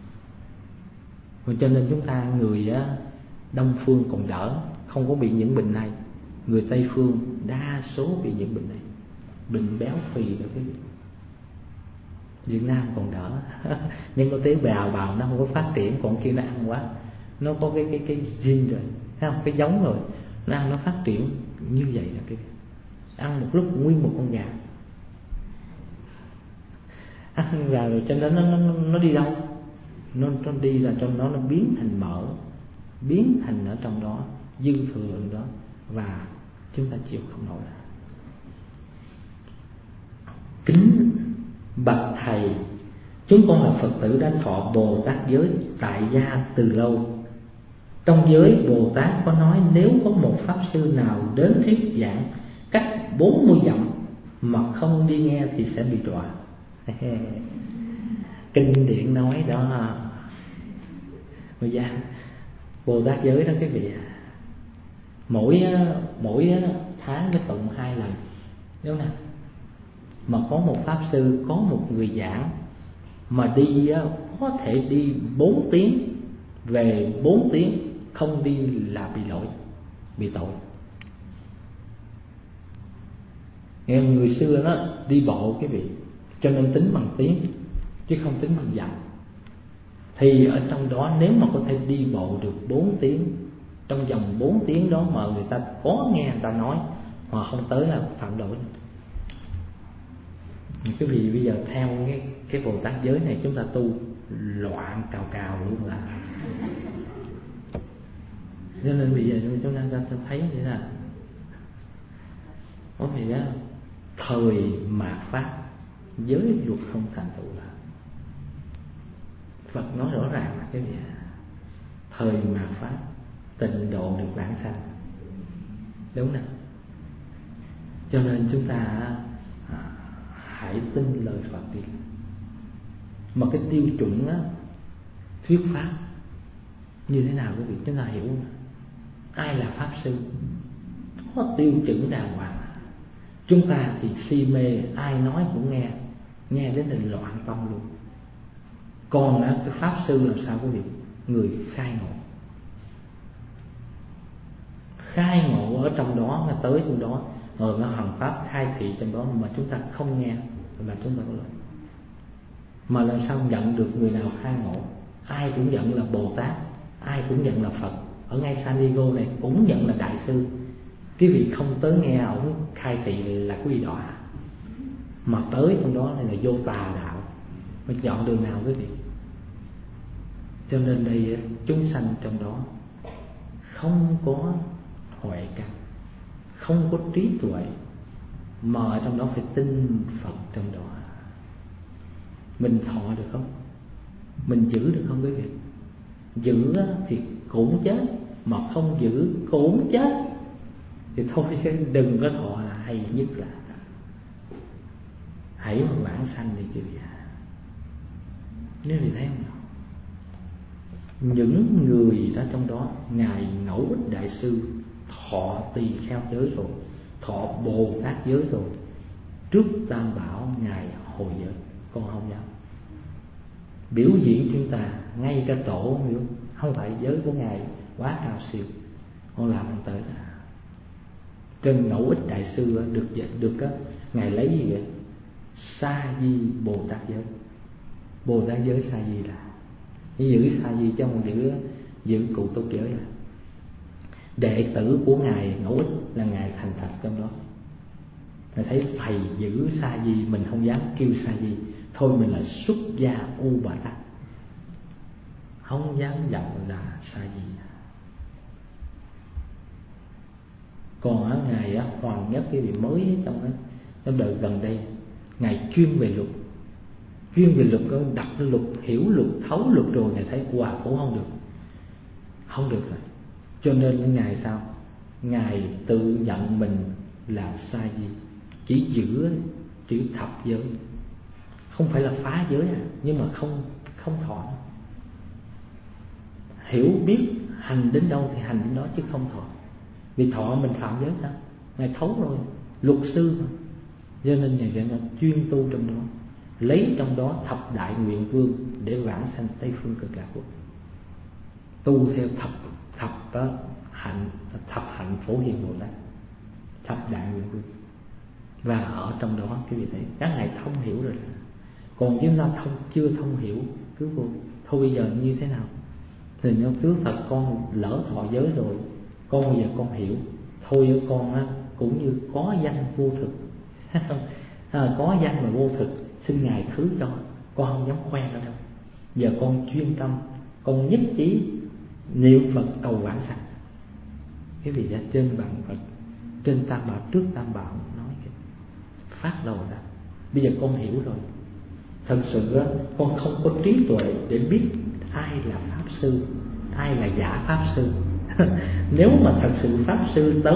Cho nên chúng ta người á, Đông phương còn đỡ, không có bị những bệnh này. Người Tây phương đa số bị những bệnh này, bệnh béo phì rồi cái Việt Nam còn đỡ. Nhưng có tế bào bào nó không có phát triển, còn kia nó ăn quá, nó có cái cái cái gene rồi, thấy không? Cái giống rồi, nó ăn nó phát triển như vậy là cái ăn một lúc nguyên một con gà, ăn gà rồi cho nên nó nó nó đi đâu? Nó nó đi là trong đó nó biến thành mỡ, biến thành ở trong đó dư thừa ở đó, và chúng ta chịu không nổi. Kính bạch thầy, chúng con là Phật tử đã thọ Bồ Tát giới tại gia từ lâu. Trong giới Bồ Tát có nói nếu có một pháp sư nào đến thuyết giảng cách bốn mươi dặm mà không đi nghe thì sẽ bị đọa. Kinh điển nói đó. Bây giờ Bồ Tát giới đó quý vị, mỗi mỗi tháng mới tụng hai lần, đúng không? Mà có một pháp sư, có một người giảng mà đi có thể đi bốn tiếng, về bốn tiếng, không đi là bị lỗi, bị tội. Nghe người xưa nó đi bộ quý vị, cho nên tính bằng tiếng chứ không tính bằng dặm. Thì ở trong đó nếu mà có thể đi bộ được bốn tiếng, trong vòng bốn tiếng đó mà người ta có nghe người ta nói mà không tới là phạm lỗi. Cái vì bây giờ theo cái, cái Bồ Tát giới này chúng ta tu loạn cào cào luôn là. Cho nên bây giờ chúng ta, chúng ta thấy vậy là có thể đó, thời mạt pháp giới luật không thành tựu là Phật nói rõ ràng là cái gì? Thời mạt pháp tịnh độ được vãng sanh, đúng nè. Cho nên chúng ta à, hãy tin lời Phật đi. Mà cái tiêu chuẩn á, thuyết pháp như thế nào quý vị chúng ta hiểu không? Ai là pháp sư có tiêu chuẩn đàng hoàng. Chúng ta thì si mê, ai nói cũng nghe, nghe đến là loạn tâm luôn. Còn á, cái pháp sư làm sao quý vị? Người khai ngộ. Khai ngộ ở trong đó, nó tới trong đó, rồi nó hành pháp khai thị trong đó mà chúng ta không nghe là chúng ta có lỗi. Mà làm sao nhận được người nào khai ngộ? Ai cũng nhận là Bồ Tát, ai cũng nhận là Phật. Ở ngay San Diego này cũng nhận là Đại sư. Quý vị không tới nghe ổng khai thị là quý vị đọa. Mà tới trong đó là vô tà đạo. Mình chọn đường nào quý vị? Cho nên đây chúng sanh trong đó không có huệ căn, không có trí tuệ, mà ở trong đó phải tin Phật trong đó. Mình thọ được không? Mình giữ được không quý vị? Giữ thì cũng chết, mà không giữ cũng chết. Thì thôi đừng có thọ là hay nhất là hãy mà vãng sanh đi quý vị. Nếu vì thấy không? Những người đó trong đó, Ngài Ngẫu Ích Đại Sư thọ tỳ kheo giới rồi, thọ Bồ Tát giới rồi, trước Tam Bảo Ngài hồi giới. Con không dám biểu diễn chúng ta, ngay cả tổ biểu không phải giới của Ngài quá cao siêu, con làm không tới. Trên Ngẫu Ích Đại Sư được được á, Ngài lấy gì vậy? Sa di Bồ Tát giới. Bồ Tát giới sa di là giữ sa di cho một giữ giữ cụ túc giới là đệ tử của Ngài Ngẫu Ích là Ngài thành thật trong đó. Ngài thấy thầy giữ sa di, mình không dám kêu sa di, thôi mình là xuất gia U Bà Tát, không dám giọng là sa di. Còn ở Ngài á, Hoàng Nhất cái vị mới trong đó, trong đời gần đây, Ngài chuyên về luật, chuyên về luật, đọc luật, hiểu luật, thấu luật rồi Ngài thấy hòa cũng không được, không được rồi. Cho nên Ngài sao? Ngài tự nhận mình là sa di, chỉ giữ chữ thập giới, không phải là phá giới à, nhưng mà không không thọ. Hiểu biết hành đến đâu thì hành đến đó chứ không thọ. Vì thọ mình phạm giới sao? Ngài thấu rồi, luật sư mà. Cho nên Ngài gọi là chuyên tu trong đó, lấy trong đó thập đại nguyện vương để vãng sanh Tây Phương Cực Lạc Quốc, tu theo thập thập đó, hạnh thập hạnh Phổ Hiền Bồ Tát, thập đại nguyện vương. Và ở trong đó cái vị thấy các ngài thông hiểu rồi. Còn chúng ta thông chưa thông hiểu cứ vô thôi bây giờ như thế nào thì nó cứ Phật con lỡ thọ giới rồi, con bây giờ con hiểu thôi, con á, cũng như có danh vô thực à, có danh mà vô thực, xin Ngài thứ cho, con không dám khoe nữa đâu. Giờ con chuyên tâm, con nhất trí niệm Phật cầu vãng sanh. Cái vị ra trên bằng Phật, trên Tam Bảo, trước Tam Bảo nói cái phát đầu ra. Bây giờ con hiểu rồi. Thật sự á, con không có trí tuệ để biết ai là pháp sư, ai là giả pháp sư. Nếu mà thật sự pháp sư tới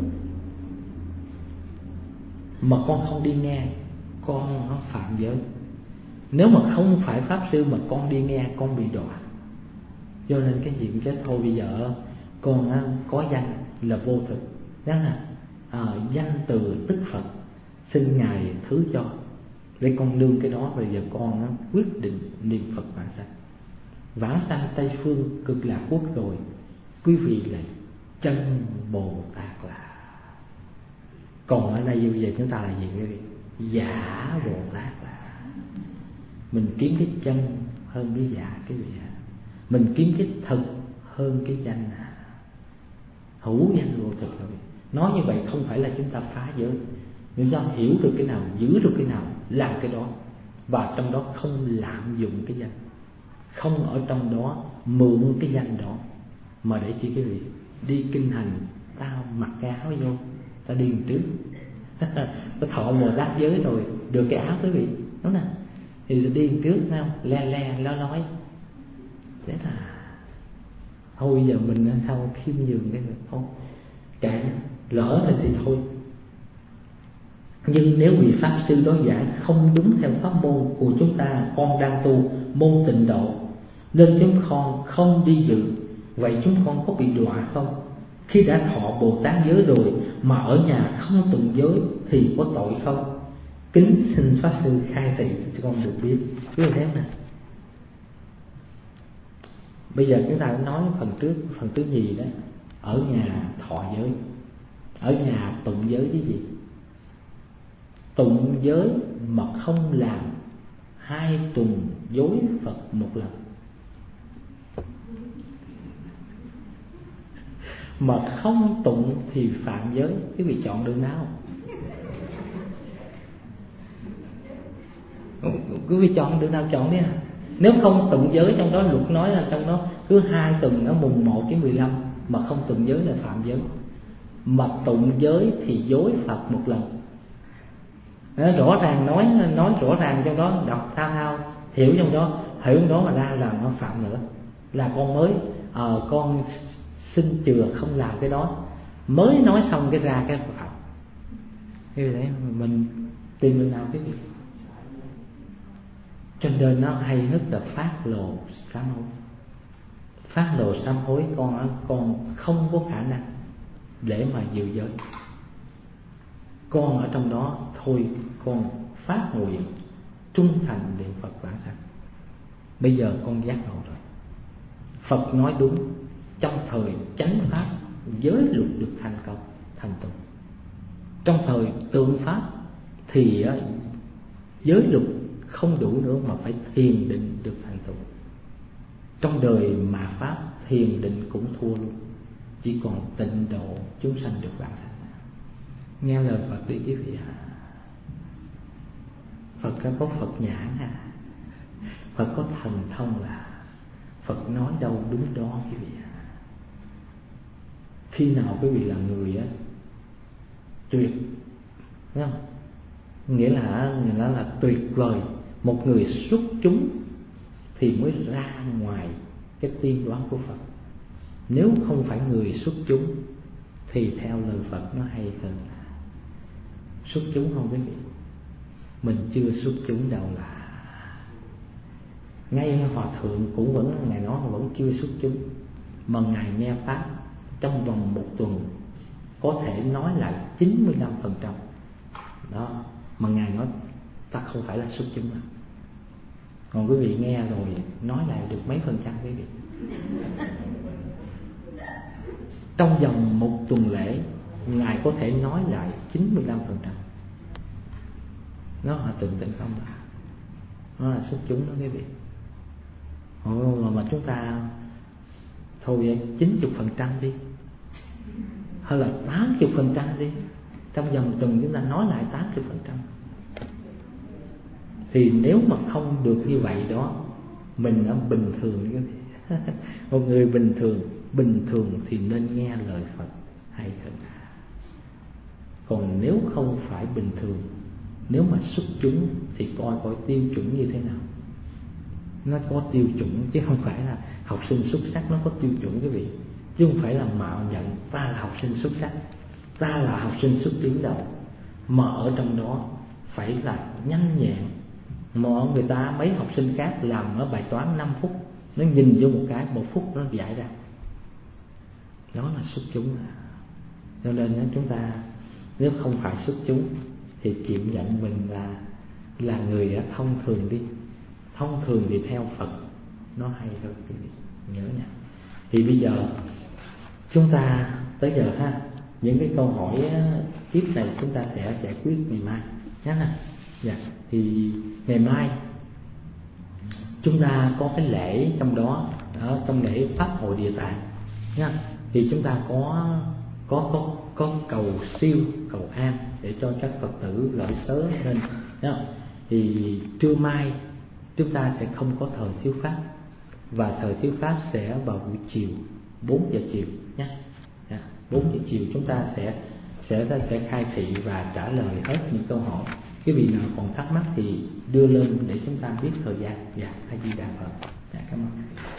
mà con không đi nghe, con nó phạm giới. Nếu mà không phải pháp sư mà con đi nghe, con bị đọa. Cho nên cái chuyện cái thôi bây giờ con á, có danh là vô thực, đó là à, danh từ tức Phật, xin Ngài thứ cho để con nương cái đó. Bây giờ con á, quyết định niệm Phật vãng sanh. Vãng sanh Tây Phương Cực Lạc Quốc rồi, quý vị là chân Bồ Tát là. Còn ở đây bây giờ chúng ta là gì quý vị? Giả Bồ Tát là. Mình kiếm cái chân hơn cái giả cái vị ạ. Mình kiếm cái thực hơn cái danh à. Hữu danh vô thực rồi. Nói như vậy không phải là chúng ta phá giới, chúng ta hiểu được cái nào, giữ được cái nào, làm cái đó. Và trong đó không lạm dụng cái danh, không ở trong đó mượn cái danh đó. Mà để chỉ cái vị đi kinh hành, ta mặc cái áo vô, ta đi trước ta thọ Bồ Tát giới rồi, được cái áo quý vị, đúng không? Thì đi trước thấy không? Le le lo nói. Thế là thôi bây giờ mình sao khiêm nhường cái này không? Cả lỡ rồi thì thôi. Nhưng nếu vị pháp sư đó giảng không đúng theo pháp môn của chúng ta, con đang tu môn Tịnh Độ, nên chúng con không đi dự, vậy chúng con có bị đọa không? Khi đã thọ Bồ Tát giới rồi mà ở nhà không tụng giới thì có tội không? Kính xin pháp sư khai thị cho con được biết. Cứ thế này. Bây giờ chúng ta nói phần trước, phần thứ nhì đó, ở nhà thọ giới, ở nhà tụng giới với gì? Tụng giới mà không làm hai tuần dối Phật một lần, mà không tụng thì phạm giới. Quý vị chọn đường nào? Quý vị chọn đường nào chọn đi à. Nếu không tụng giới, trong đó luật nói là trong đó cứ hai tuần ở mùng một đến mười lăm mà không tụng giới là phạm giới. Mà tụng giới thì dối Phật một lần. Đó, rõ ràng nói nói rõ ràng trong đó, đọc thao thao hiểu trong đó, hiểu trong đó mà ra là nó phạm nữa. Là con mới ờ, con xin chừa không làm cái đó, mới nói xong cái ra cái phạm. Như vậy mình tìm đường nào cái gì? Cho nên nó hay nhất là phát lộ sám hối. Phát lộ sám hối con con không có khả năng để mà giữ giới. Con ở trong đó thôi, con phát nguyện trung thành niệm Phật vãng sanh. Bây giờ con giác ngộ rồi. Phật nói đúng, trong thời chánh pháp giới luật được thành công thành tựu. Trong thời tượng pháp thì giới luật không đủ nữa mà phải thiền định được thành tựu. Trong đời mà pháp thiền định cũng thua luôn, chỉ còn tịnh độ chúng sanh được vãng sanh. Nghe lời Phật đi quý vị ạ. Phật có Phật nhãn à, Phật có thần thông là Phật nói đâu đúng đó quý vị ạ. Khi nào quý vị là người á tuyệt, thấy không? Nghĩa là người đó là tuyệt vời, một người xuất chúng thì mới ra ngoài cái tiên đoán của Phật. Nếu không phải người xuất chúng thì theo lời Phật nó hay hơn. Xuất chúng không quý vị? Mình chưa xuất chúng đâu là. Ngay Hòa Thượng cũng vẫn, Ngài nói vẫn chưa xuất chúng, mà Ngài nghe Pháp trong vòng một tuần có thể nói lại chín mươi lăm phần trăm đó, mà Ngài nói ta không phải là xuất chúng. Còn quý vị nghe rồi nói lại được mấy phần trăm quý vị? Trong vòng một tuần lễ Ngài có thể nói lại chín mươi lăm phần trăm. Nó là tịnh tịnh không là nó là xuất chúng đó quý vị. Ồ, mà, mà chúng ta thôi chín mươi phần trăm đi, hay là tám mươi phần trăm đi, trong vòng tuần chúng ta nói lại tám mươi phần trăm. Thì nếu mà không được như vậy đó, mình ở bình thường quý vị. Một người bình thường bình thường thì nên nghe lời Phật hay hơn. Còn nếu không phải bình thường, nếu mà xuất chúng thì coi coi tiêu chuẩn như thế nào. Nó có tiêu chuẩn chứ không phải là học sinh xuất sắc nó có tiêu chuẩn quý vị. Chứ không phải là mạo nhận ta là học sinh xuất sắc, ta là học sinh xuất chúng đâu. Mà ở trong đó phải là nhanh nhẹn. Mà người ta mấy học sinh khác làm ở bài toán năm phút, nó nhìn vô một cái một phút nó giải ra. Đó là xuất chúng. Cho nên chúng ta nếu không phải xuất chúng thì chịu nhận mình là là người đã thông thường đi. Thông thường thì theo Phật nó hay hơn quý vị nhớ nha. Thì bây giờ chúng ta tới giờ ha, những cái câu hỏi tiếp này chúng ta sẽ giải quyết ngày mai nhé nè. Dạ. Thì ngày mai chúng ta có cái lễ trong đó, ở trong lễ Pháp hội Địa Tạng nha. Thì chúng ta có có có có cầu siêu cầu an để cho các Phật tử lợi sớ lên nha. Thì trưa mai chúng ta sẽ không có thời thuyết pháp, và thời thuyết pháp sẽ vào buổi chiều bốn giờ chiều nhé. bốn giờ chiều chúng ta sẽ sẽ sẽ khai thị và trả lời hết những câu hỏi. Cái vị nào còn thắc mắc thì đưa lên để chúng ta biết thời gian. Dạ, A Di Đà Phật. Dạ, cảm ơn.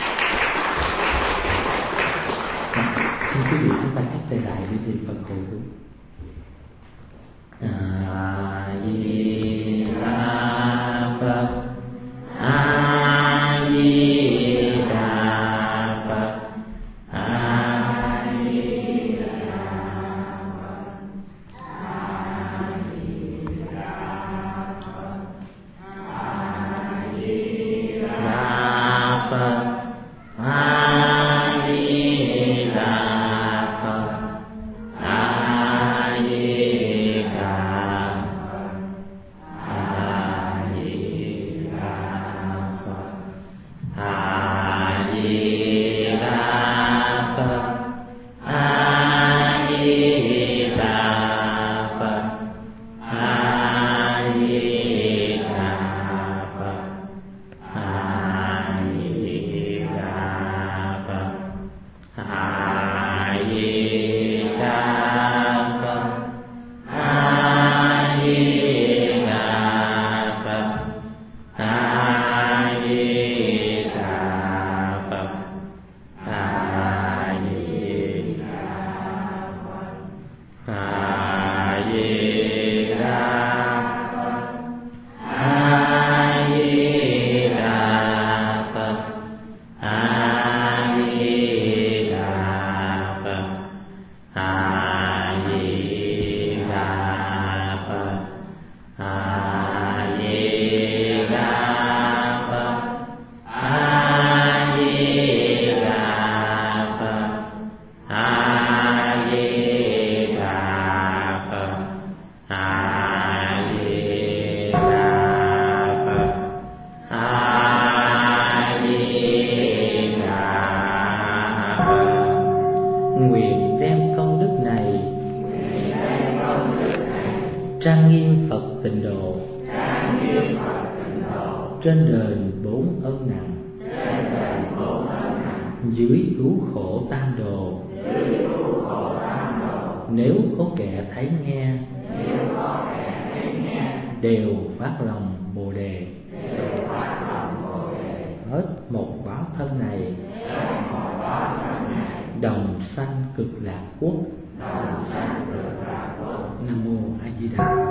Dạ, xin quý vị chúng ta chắp tay lại đi thì Phật hồi hướng. A Di Đà Phật. A Di Đà Phật. A Di Đà Phật. A Di Đà Phật. A Di Đà Phật. A trên đời bốn ơn nặng, dưới cứu khổ tam đồ. Nếu có kẻ thấy nghe, đều phát lòng Bồ Đề. Hết một báo thân này, đồng sanh cực lạc quốc. Nam mô A Di Đà.